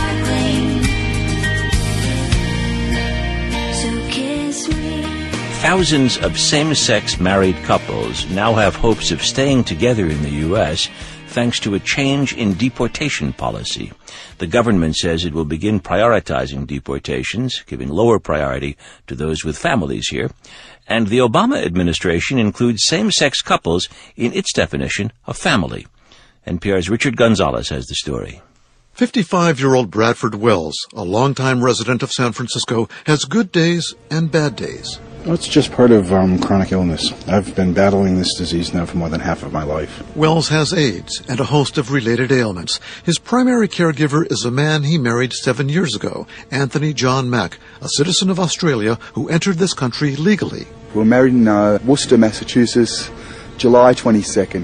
sparkling. So kiss me. Thousands of same-sex married couples now have hopes of staying together in the U.S. thanks to a change in deportation policy. The government says it will begin prioritizing deportations, giving lower priority to those with families here. And the Obama administration includes same-sex couples in its definition of family. NPR's Richard Gonzalez has the story. 55-year-old Bradford Wells, a longtime resident of San Francisco, has good days and bad days. Well, it's just part of chronic illness. I've been battling this disease now for more than half of my life. Wells has AIDS and a host of related ailments. His primary caregiver is a man he married 7 years ago, Anthony John Mack, a citizen of Australia who entered this country legally. We were married in Worcester, Massachusetts, July 22nd,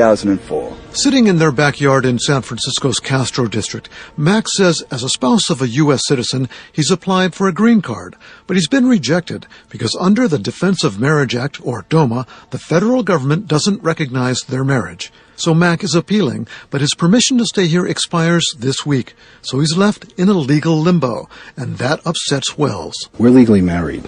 2004. Sitting in their backyard in San Francisco's Castro district, Max says as a spouse of a U.S. citizen, he's applied for a green card, but he's been rejected because under the Defense of Marriage Act, or DOMA, the federal government doesn't recognize their marriage. So Mac is appealing, but his permission to stay here expires this week. So he's left in a legal limbo, and that upsets Wells. We're legally married.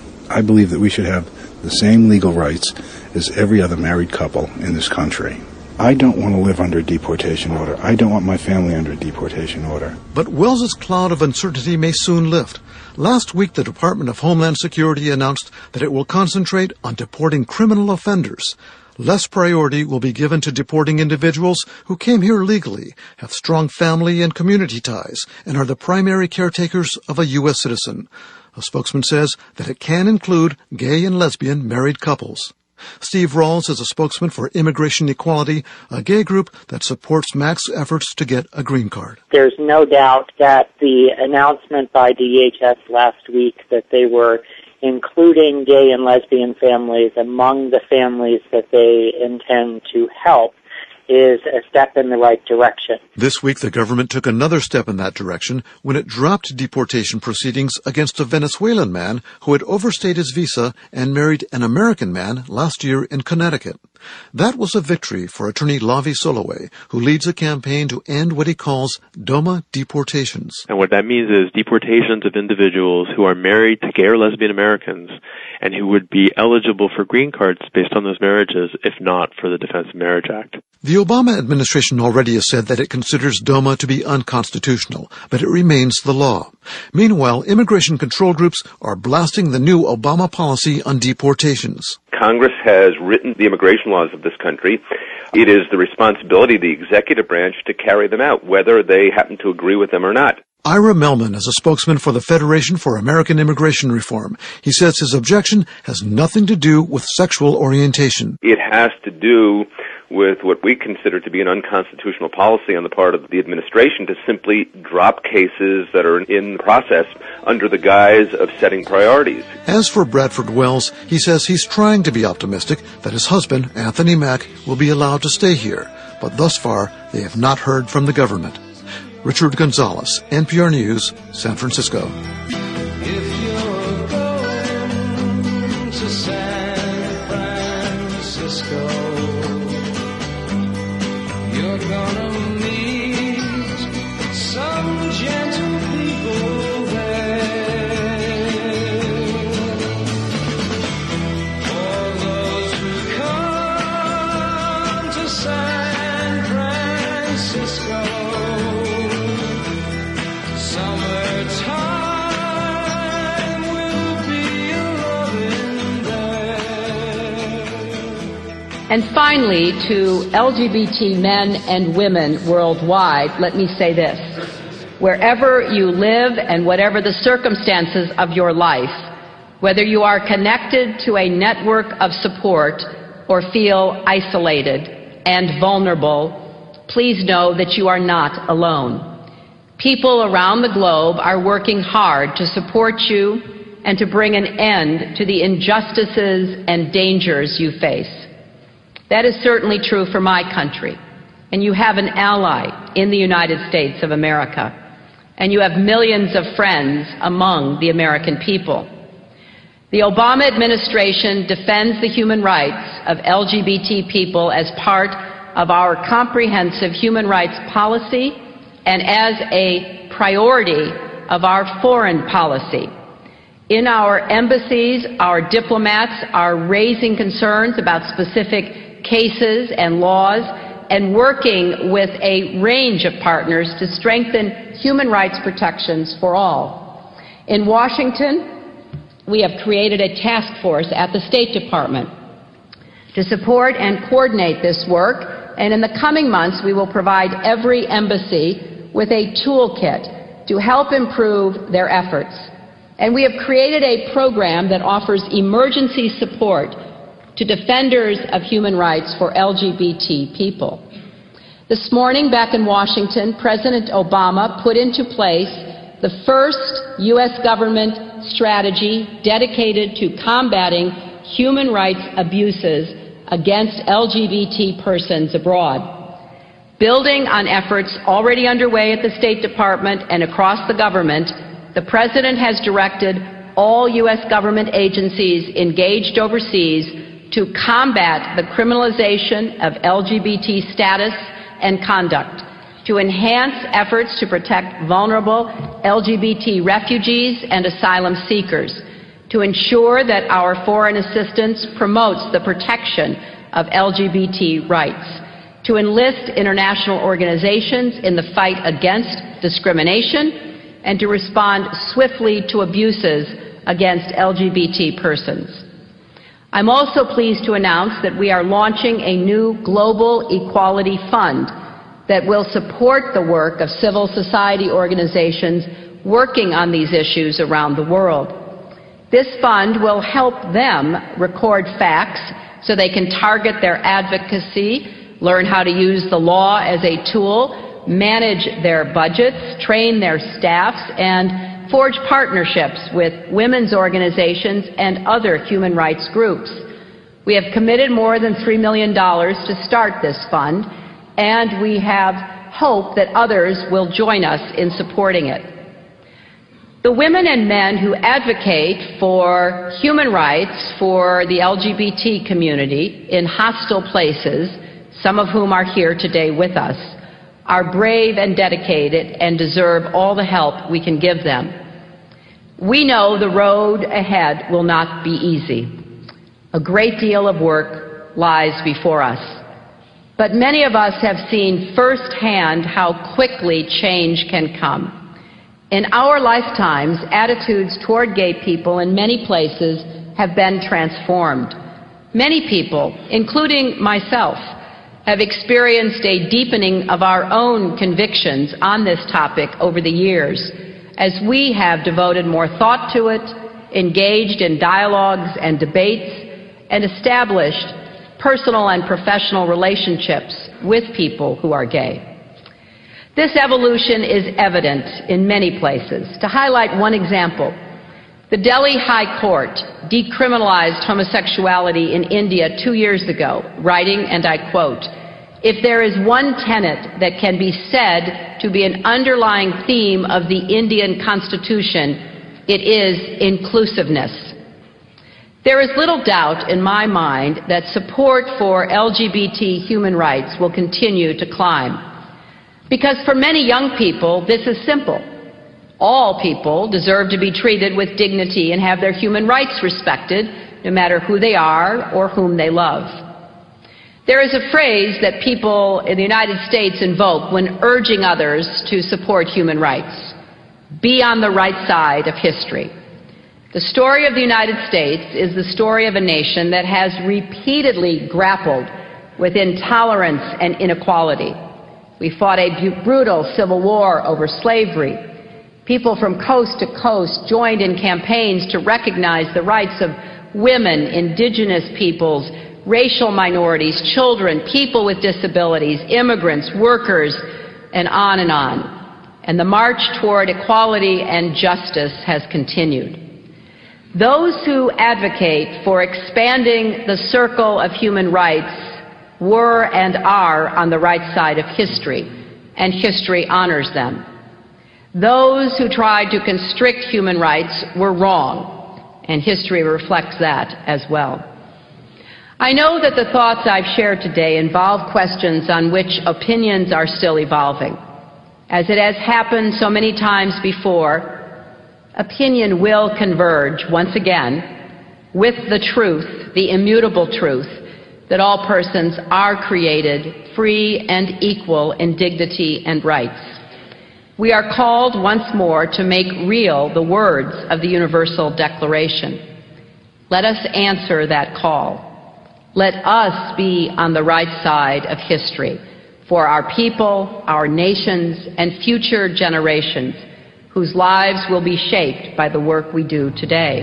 I believe that we should have the same legal rights as every other married couple in this country. I don't want to live under a deportation order. I don't want my family under a deportation order. But Wells's cloud of uncertainty may soon lift. Last week, the Department of Homeland Security announced that it will concentrate on deporting criminal offenders. Less priority will be given to deporting individuals who came here legally, have strong family and community ties, and are the primary caretakers of a U.S. citizen. A spokesman says that it can include gay and lesbian married couples. Steve Rawls is a spokesman for Immigration Equality, a gay group that supports Mac's efforts to get a green card. There's no doubt that the announcement by DHS last week that they were including gay and lesbian families among the families that they intend to help is a step in the right direction. This week, the government took another step in that direction when it dropped deportation proceedings against a Venezuelan man who had overstayed his visa and married an American man last year in Connecticut. That was a victory for attorney Lavi Soloway, who leads a campaign to end what he calls DOMA deportations. And what that means is deportations of individuals who are married to gay or lesbian Americans and who would be eligible for green cards based on those marriages, if not for the Defense of Marriage Act. The Obama administration already has said that it considers DOMA to be unconstitutional, but it remains the law. Meanwhile, immigration control groups are blasting the new Obama policy on deportations. Congress has written the immigration laws of this country. It is the responsibility of the executive branch to carry them out, whether they happen to agree with them or not. Ira Melman is a spokesman for the Federation for American Immigration Reform. He says his objection has nothing to do with sexual orientation. It has to do with what we consider to be an unconstitutional policy on the part of the administration to simply drop cases that are in the process under the guise of setting priorities. As for Bradford Wells, he says he's trying to be optimistic that his husband, Anthony Mack, will be allowed to stay here. But thus far, they have not heard from the government. Richard Gonzalez, NPR News, San Francisco. And finally, to LGBT men and women worldwide, let me say this. Wherever you live and whatever the circumstances of your life, whether you are connected to a network of support or feel isolated and vulnerable, please know that you are not alone. People around the globe are working hard to support you and to bring an end to the injustices and dangers you face. That is certainly true for my country, and you have an ally in the United States of America, and you have millions of friends among the American people. The Obama administration defends the human rights of LGBT people as part of our comprehensive human rights policy and as a priority of our foreign policy. In our embassies, our diplomats are raising concerns about specific cases and laws and working with a range of partners to strengthen human rights protections for all. In Washington, we have created a task force at the State Department to support and coordinate this work, and in the coming months we will provide every embassy with a toolkit to help improve their efforts. And we have created a program that offers emergency support to defenders of human rights for LGBT people. This morning, back in Washington, President Obama put into place the first U.S. government strategy dedicated to combating human rights abuses against LGBT persons abroad. Building on efforts already underway at the State Department and across the government, the President has directed all U.S. government agencies engaged overseas to combat the criminalization of LGBT status and conduct, to enhance efforts to protect vulnerable LGBT refugees and asylum seekers, to ensure that our foreign assistance promotes the protection of LGBT rights, to enlist international organizations in the fight against discrimination, and to respond swiftly to abuses against LGBT persons. I'm also pleased to announce that we are launching a new Global Equality Fund that will support the work of civil society organizations working on these issues around the world. This fund will help them record facts so they can target their advocacy, learn how to use the law as a tool, manage their budgets, train their staffs, and forge partnerships with women's organizations and other human rights groups. We have committed more than $3 million to start this fund, and we have hope that others will join us in supporting it. The women and men who advocate for human rights for the LGBT community in hostile places, some of whom are here today with us, are brave and dedicated and deserve all the help we can give them. We know the road ahead will not be easy. A great deal of work lies before us. But many of us have seen firsthand how quickly change can come. In our lifetimes, attitudes toward gay people in many places have been transformed. Many people, including myself, have experienced a deepening of our own convictions on this topic over the years, as we have devoted more thought to it, engaged in dialogues and debates, and established personal and professional relationships with people who are gay. This evolution is evident in many places. To highlight one example, the Delhi High Court decriminalized homosexuality in India 2 years ago, writing, and I quote, "If there is one tenet that can be said to be an underlying theme of the Indian Constitution, it is inclusiveness." There is little doubt in my mind that support for LGBT human rights will continue to climb. Because for many young people, this is simple. All people deserve to be treated with dignity and have their human rights respected, no matter who they are or whom they love. There is a phrase that people in the United States invoke when urging others to support human rights: be on the right side of history. The story of the United States is the story of a nation that has repeatedly grappled with intolerance and inequality. We fought a brutal civil war over slavery. People from coast to coast joined in campaigns to recognize the rights of women, indigenous peoples, racial minorities, children, people with disabilities, immigrants, workers, and on and on. And the march toward equality and justice has continued. Those who advocate for expanding the circle of human rights were and are on the right side of history, and history honors them. Those who tried to constrict human rights were wrong, and history reflects that as well. I know that the thoughts I've shared today involve questions on which opinions are still evolving. As it has happened so many times before, opinion will converge once again with the truth, the immutable truth, that all persons are created free and equal in dignity and rights. We are called once more to make real the words of the Universal Declaration. Let us answer that call. Let us be on the right side of history for our people, our nations, and future generations whose lives will be shaped by the work we do today.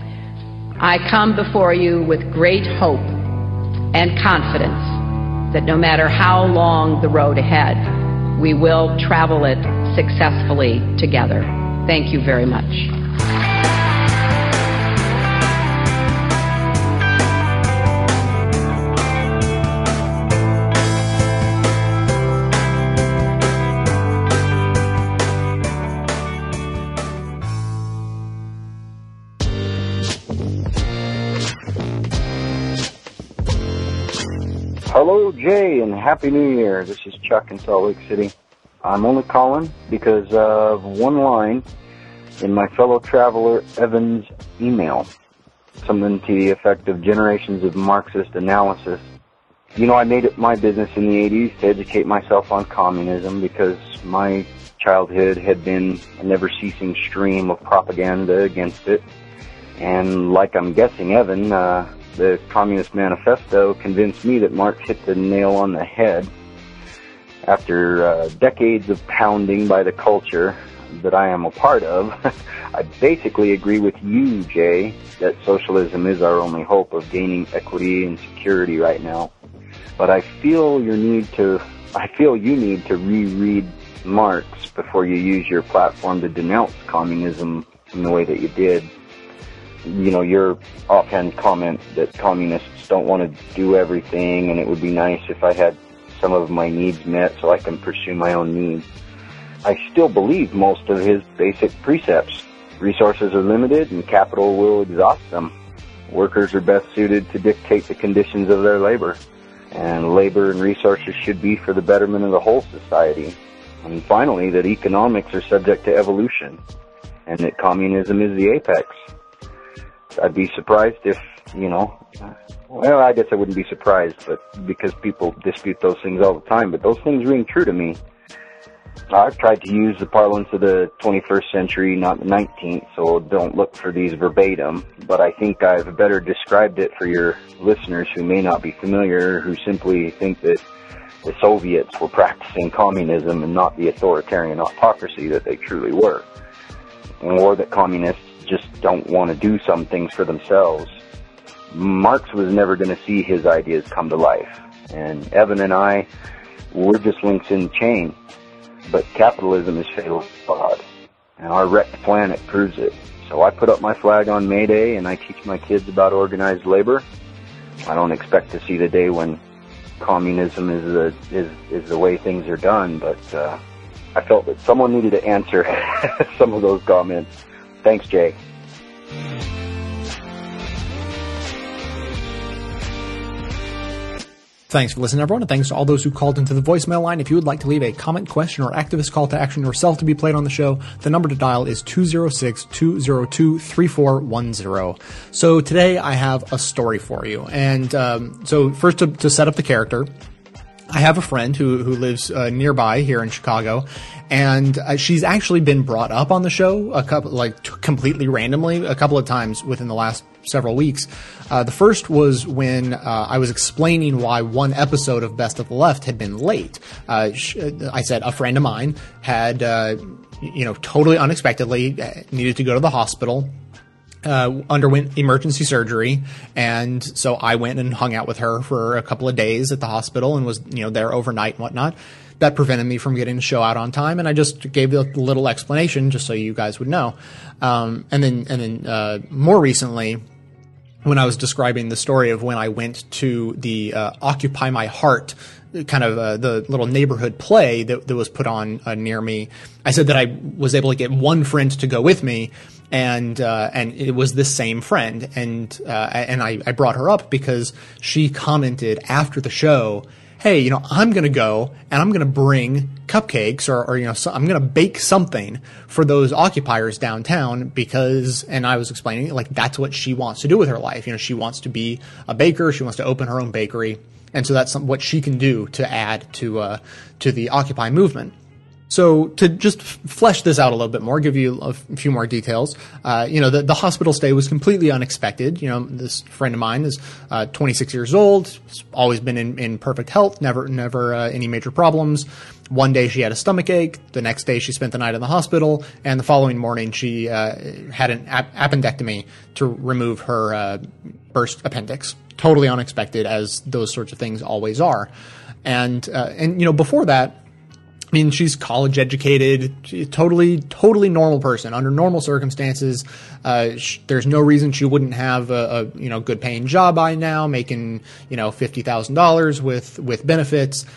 I come before you with great hope and confidence that no matter how long the road ahead, we will travel it successfully together. Thank you very much. Hello, Jay, and Happy New Year. This is Chuck in Salt Lake City. I'm only calling because of one line in my fellow traveler Evan's email. Something to the effect of generations of Marxist analysis. You know, I made it my business in the 80s to educate myself on communism because my childhood had been a never-ceasing stream of propaganda against it. And like I'm guessing Evan, the Communist Manifesto convinced me that Marx hit the nail on the head. After decades of pounding by the culture that I am a part of, I basically agree with you, Jay, that socialism is our only hope of gaining equity and security right now. But I feel you need to reread Marx before you use your platform to denounce communism in the way that you did. You know, your offhand comment that communists don't want to do everything and it would be nice if I had some of my needs met so I can pursue my own needs. I still believe most of his basic precepts. Resources are limited and capital will exhaust them. Workers are best suited to dictate the conditions of their labor. And labor and resources should be for the betterment of the whole society. And finally, that economics are subject to evolution. And that communism is the apex. I'd be surprised if, well, I guess I wouldn't be surprised, but because people dispute those things all the time, but those things ring true to me. I've tried to use the parlance of the 21st century, not the 19th, so don't look for these verbatim, but I think I've better described it for your listeners who may not be familiar, who simply think that the Soviets were practicing communism and not the authoritarian autocracy that they truly were, or that communists just don't want to do some things for themselves. Marx was never going to see his ideas come to life, and Evan and I, we're just links in the chain. But capitalism is fatal to God, and our wrecked planet proves it. So I put up my flag on May Day, and I teach my kids about organized labor. I don't expect to see the day when communism is the way things are done, but I felt that someone needed to answer some of those comments. Thanks, Jay. Thanks for listening, everyone, and thanks to all those who called into the voicemail line. If you would like to leave a comment, question, or activist call to action yourself to be played on the show, the number to dial is 206-202-3410. So today I have a story for you. And so first to set up the character, I have a friend who lives nearby here in Chicago, and she's actually been brought up on the show completely randomly a couple of times within the last several weeks. The first was when I was explaining why one episode of Best of the Left had been late. I said a friend of mine had, totally unexpectedly needed to go to the hospital. Underwent emergency surgery, and so I went and hung out with her for a couple of days at the hospital and was, there overnight and whatnot. That prevented me from getting the show out on time, and I just gave a little explanation just so you guys would know. And then more recently, when I was describing the story of when I went to the Occupy My Heart kind of the little neighborhood play that was put on near me, I said that I was able to get one friend to go with me, and it was this same friend, and I brought her up because she commented after the show, hey, I'm going to go and I'm going to bring cupcakes or I'm going to bake something for those occupiers downtown and I was explaining that's what she wants to do with her life. She wants to be a baker. She wants to open her own bakery. And so that's what she can do to add to the Occupy movement. So to just flesh this out a little bit more, give you a few more details, the hospital stay was completely unexpected. This friend of mine is 26 years old, has always been in perfect health, never any major problems. One day she had a stomach ache, the next day she spent the night in the hospital, and the following morning she had an appendectomy to remove her burst appendix. Totally unexpected, as those sorts of things always are. And before that, she's college educated, totally normal person under normal circumstances. There's no reason she wouldn't have a good paying job by now, making, $50,000 with benefits,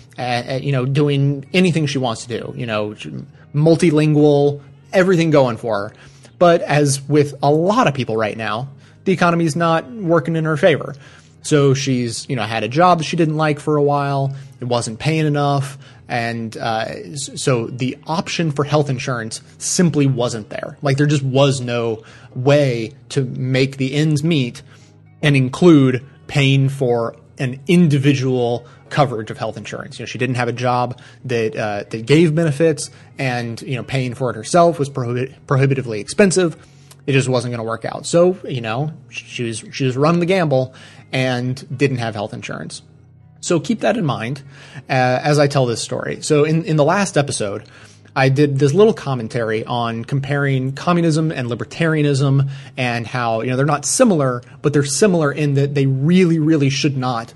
doing anything she wants to do, multilingual, everything going for her. But as with a lot of people right now, the economy is not working in her favor. So she's, had a job that she didn't like for a while. It wasn't paying enough. And so the option for health insurance simply wasn't there. Like, there just was no way to make the ends meet and include paying for an individual coverage of health insurance. She didn't have a job that gave benefits, and paying for it herself was prohibitively expensive. It just wasn't going to work out. So she was running the gamble and didn't have health insurance. So keep that in mind as I tell this story. So in the last episode, I did this little commentary on comparing communism and libertarianism and how, they're not similar, but they're similar in that they really, really should not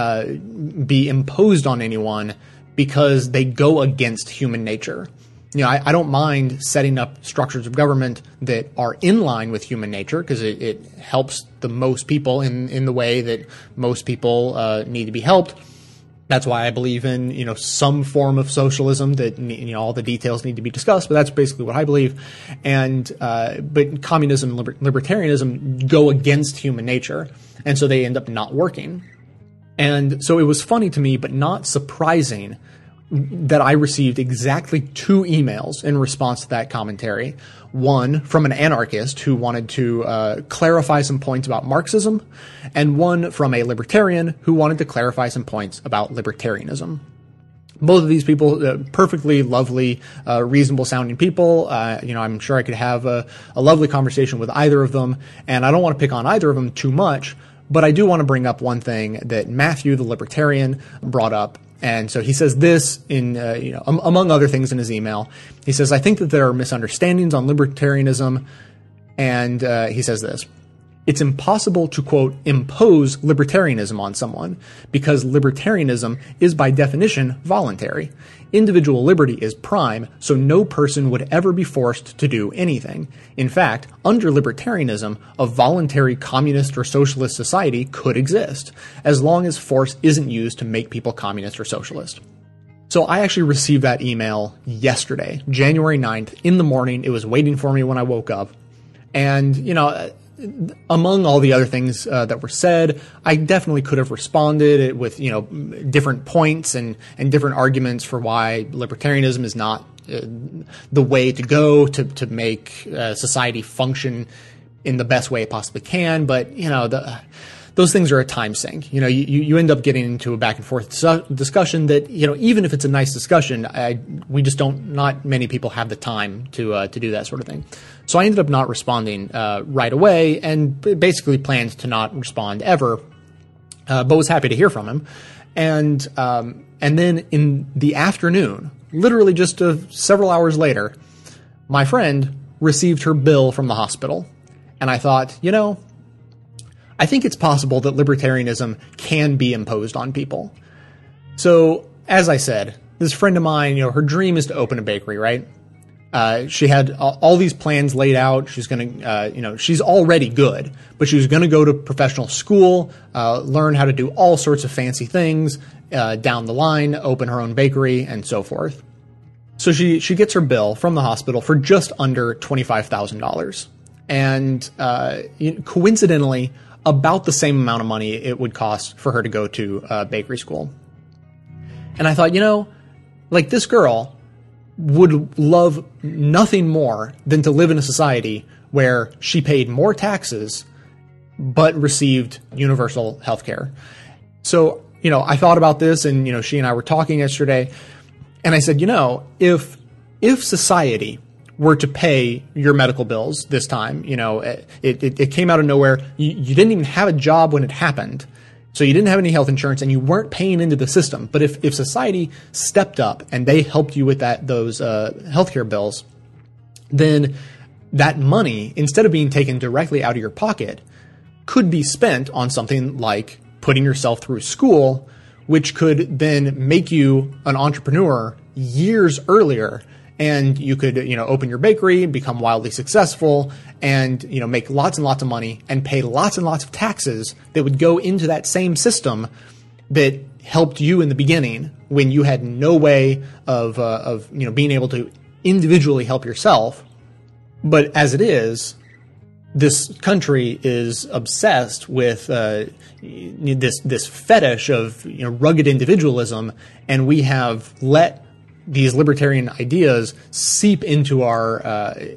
be imposed on anyone because they go against human nature. I don't mind setting up structures of government that are in line with human nature because it helps the most people in the way that most people need to be helped. That's why I believe in, some form of socialism that, all the details need to be discussed, but that's basically what I believe. And, but communism and libertarianism go against human nature. And so they end up not working. And so it was funny to me, but not surprising, that I received exactly 2 emails in response to that commentary. One from an anarchist who wanted to clarify some points about Marxism, and one from a libertarian who wanted to clarify some points about libertarianism. Both of these people, perfectly lovely, reasonable sounding people. I'm sure I could have a lovely conversation with either of them, and I don't want to pick on either of them too much, but I do want to bring up one thing that Matthew, the libertarian, brought up. And so he says this in, among other things in his email. He says, I think that there are misunderstandings on libertarianism. And he says this: it's impossible to, quote, impose libertarianism on someone because libertarianism is by definition voluntary. Individual liberty is prime, so no person would ever be forced to do anything. In fact, under libertarianism, a voluntary communist or socialist society could exist, as long as force isn't used to make people communist or socialist. So I actually received that email yesterday, January 9th, in the morning. It was waiting for me when I woke up. And, among all the other things that were said, I definitely could have responded with, different points and different arguments for why libertarianism is not the way to go to make society function in the best way it possibly can. But, those things are a time sink. You end up getting into a back and forth discussion that, even if it's a nice discussion, not many people have the time to do that sort of thing. So I ended up not responding right away, and basically planned to not respond ever, but was happy to hear from him. And then in the afternoon, literally just several hours later, my friend received her bill from the hospital. And I thought, I think it's possible that libertarianism can be imposed on people. So, as I said, this friend of mine, her dream is to open a bakery, right? She had all these plans laid out. She's going to, she's already good, but she was going to go to professional school, learn how to do all sorts of fancy things down the line, open her own bakery, and so forth. So she gets her bill from the hospital for just under $25,000. And coincidentally, about the same amount of money it would cost for her to go to bakery school. And I thought, this girl would love nothing more than to live in a society where she paid more taxes but received universal health care. So, I thought about this, and, she and I were talking yesterday, and I said, if society were to pay your medical bills this time, it came out of nowhere. You didn't even have a job when it happened. So you didn't have any health insurance and you weren't paying into the system. But if society stepped up and they helped you with those healthcare bills, then that money, instead of being taken directly out of your pocket, could be spent on something like putting yourself through school, which could then make you an entrepreneur years earlier. And you could, open your bakery, become wildly successful, and, make lots and lots of money and pay lots and lots of taxes that would go into that same system that helped you in the beginning when you had no way of being able to individually help yourself. But as it is, this country is obsessed with this fetish of rugged individualism, and we have let these libertarian ideas seep into our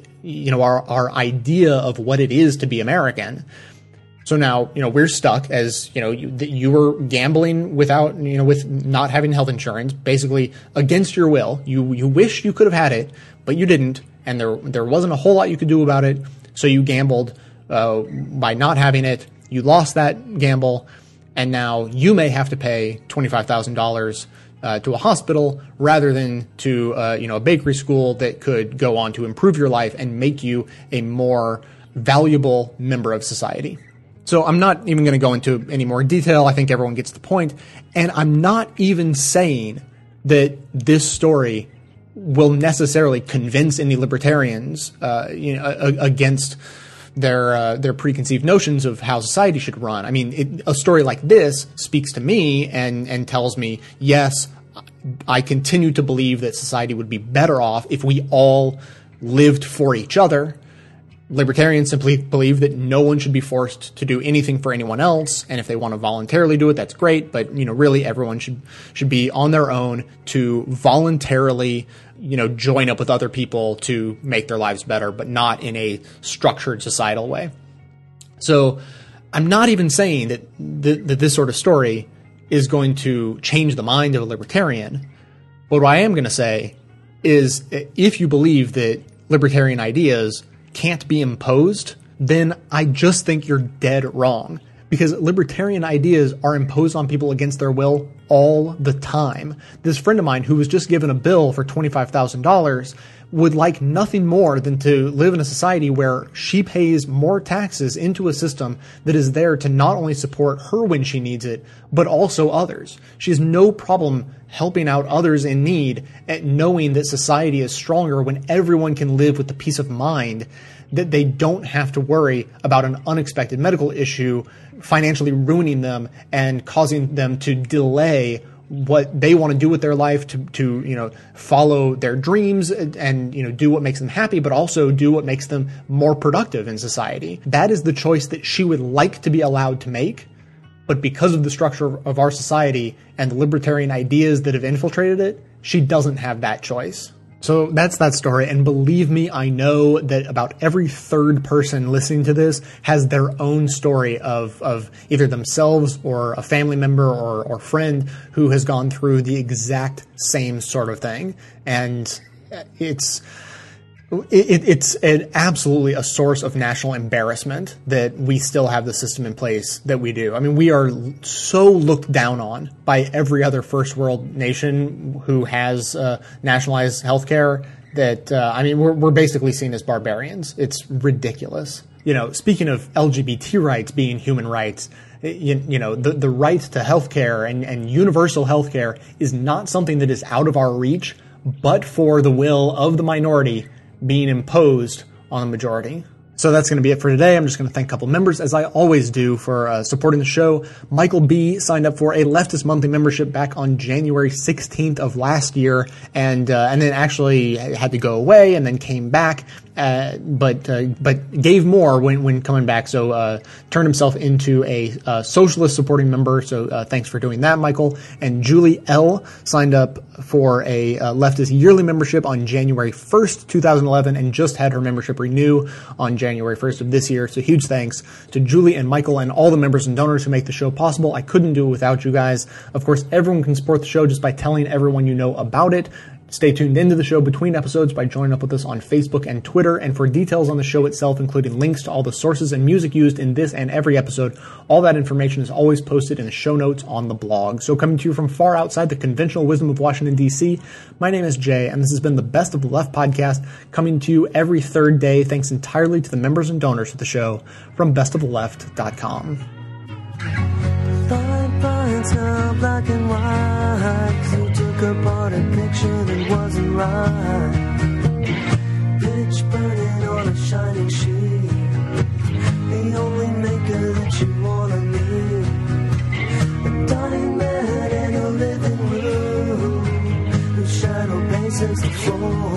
idea of what it is to be American. So now, we're stuck as, you were gambling without, with not having health insurance, basically against your will. You wish you could have had it, but you didn't, and there wasn't a whole lot you could do about it. So you gambled by not having it. You lost that gamble, and now you may have to pay $25,000 to a hospital rather than to a bakery school that could go on to improve your life and make you a more valuable member of society. So I'm not even going to go into any more detail. I think everyone gets the point. And I'm not even saying that this story will necessarily convince any libertarians against their preconceived notions of how society should run. I mean, a story like this speaks to me and tells me, yes, I continue to believe that society would be better off if we all lived for each other. Libertarians simply believe that no one should be forced to do anything for anyone else, and if they want to voluntarily do it, that's great, but really everyone should be on their own to voluntarily join up with other people to make their lives better, but not in a structured societal way. So I'm not even saying that this sort of story is going to change the mind of a libertarian, but what I am going to say is if you believe that libertarian ideas can't be imposed, then I just think you're dead wrong. Because libertarian ideas are imposed on people against their will all the time. This friend of mine who was just given a bill for $25,000 would like nothing more than to live in a society where she pays more taxes into a system that is there to not only support her when she needs it, but also others. She has no problem helping out others in need, at knowing that society is stronger when everyone can live with the peace of mind that they don't have to worry about an unexpected medical issue financially ruining them and causing them to delay what they want to do with their life to follow their dreams and do what makes them happy, but also do what makes them more productive in society. That is the choice that she would like to be allowed to make, but because of the structure of our society and the libertarian ideas that have infiltrated it, she doesn't have that choice. So that's that story, and believe me, I know that about every third person listening to this has their own story of either themselves or a family member or friend who has gone through the exact same sort of thing, and it's absolutely a source of national embarrassment that we still have the system in place that we do. I mean, we are so looked down on by every other first world nation who has nationalized healthcare that, we're basically seen as barbarians. It's ridiculous. Speaking of LGBT rights being human rights, the right to healthcare and universal healthcare is not something that is out of our reach, but for the will of the minority being imposed on the majority. So that's going to be it for today. I'm just going to thank a couple members, as I always do, for supporting the show. Michael B. signed up for a Leftist monthly membership back on January 16th of last year, and then actually had to go away and then came back, but gave more when coming back. So turned himself into a socialist supporting member. So thanks for doing that, Michael. And Julie L. signed up for a Leftist yearly membership on January 1st, 2011, and just had her membership renew on January 1st of this year. So huge thanks to Julie and Michael and all the members and donors who make the show possible. I couldn't do it without you guys. Of course, everyone can support the show just by telling everyone you know about it. Stay tuned into the show between episodes by joining up with us on Facebook and Twitter. And for details on the show itself, including links to all the sources and music used in this and every episode, all that information is always posted in the show notes on the blog. So coming to you from far outside the conventional wisdom of Washington, D.C., my name is Jay, and this has been the Best of the Left podcast, coming to you every third day, thanks entirely to the members and donors of the show from bestoftheleft.com. Black and white, you took apart a picture that wasn't right. Pitch burning on a shining sheet, the only maker that you wanna meet. A dying man in a living room, whose shadow paces the floor.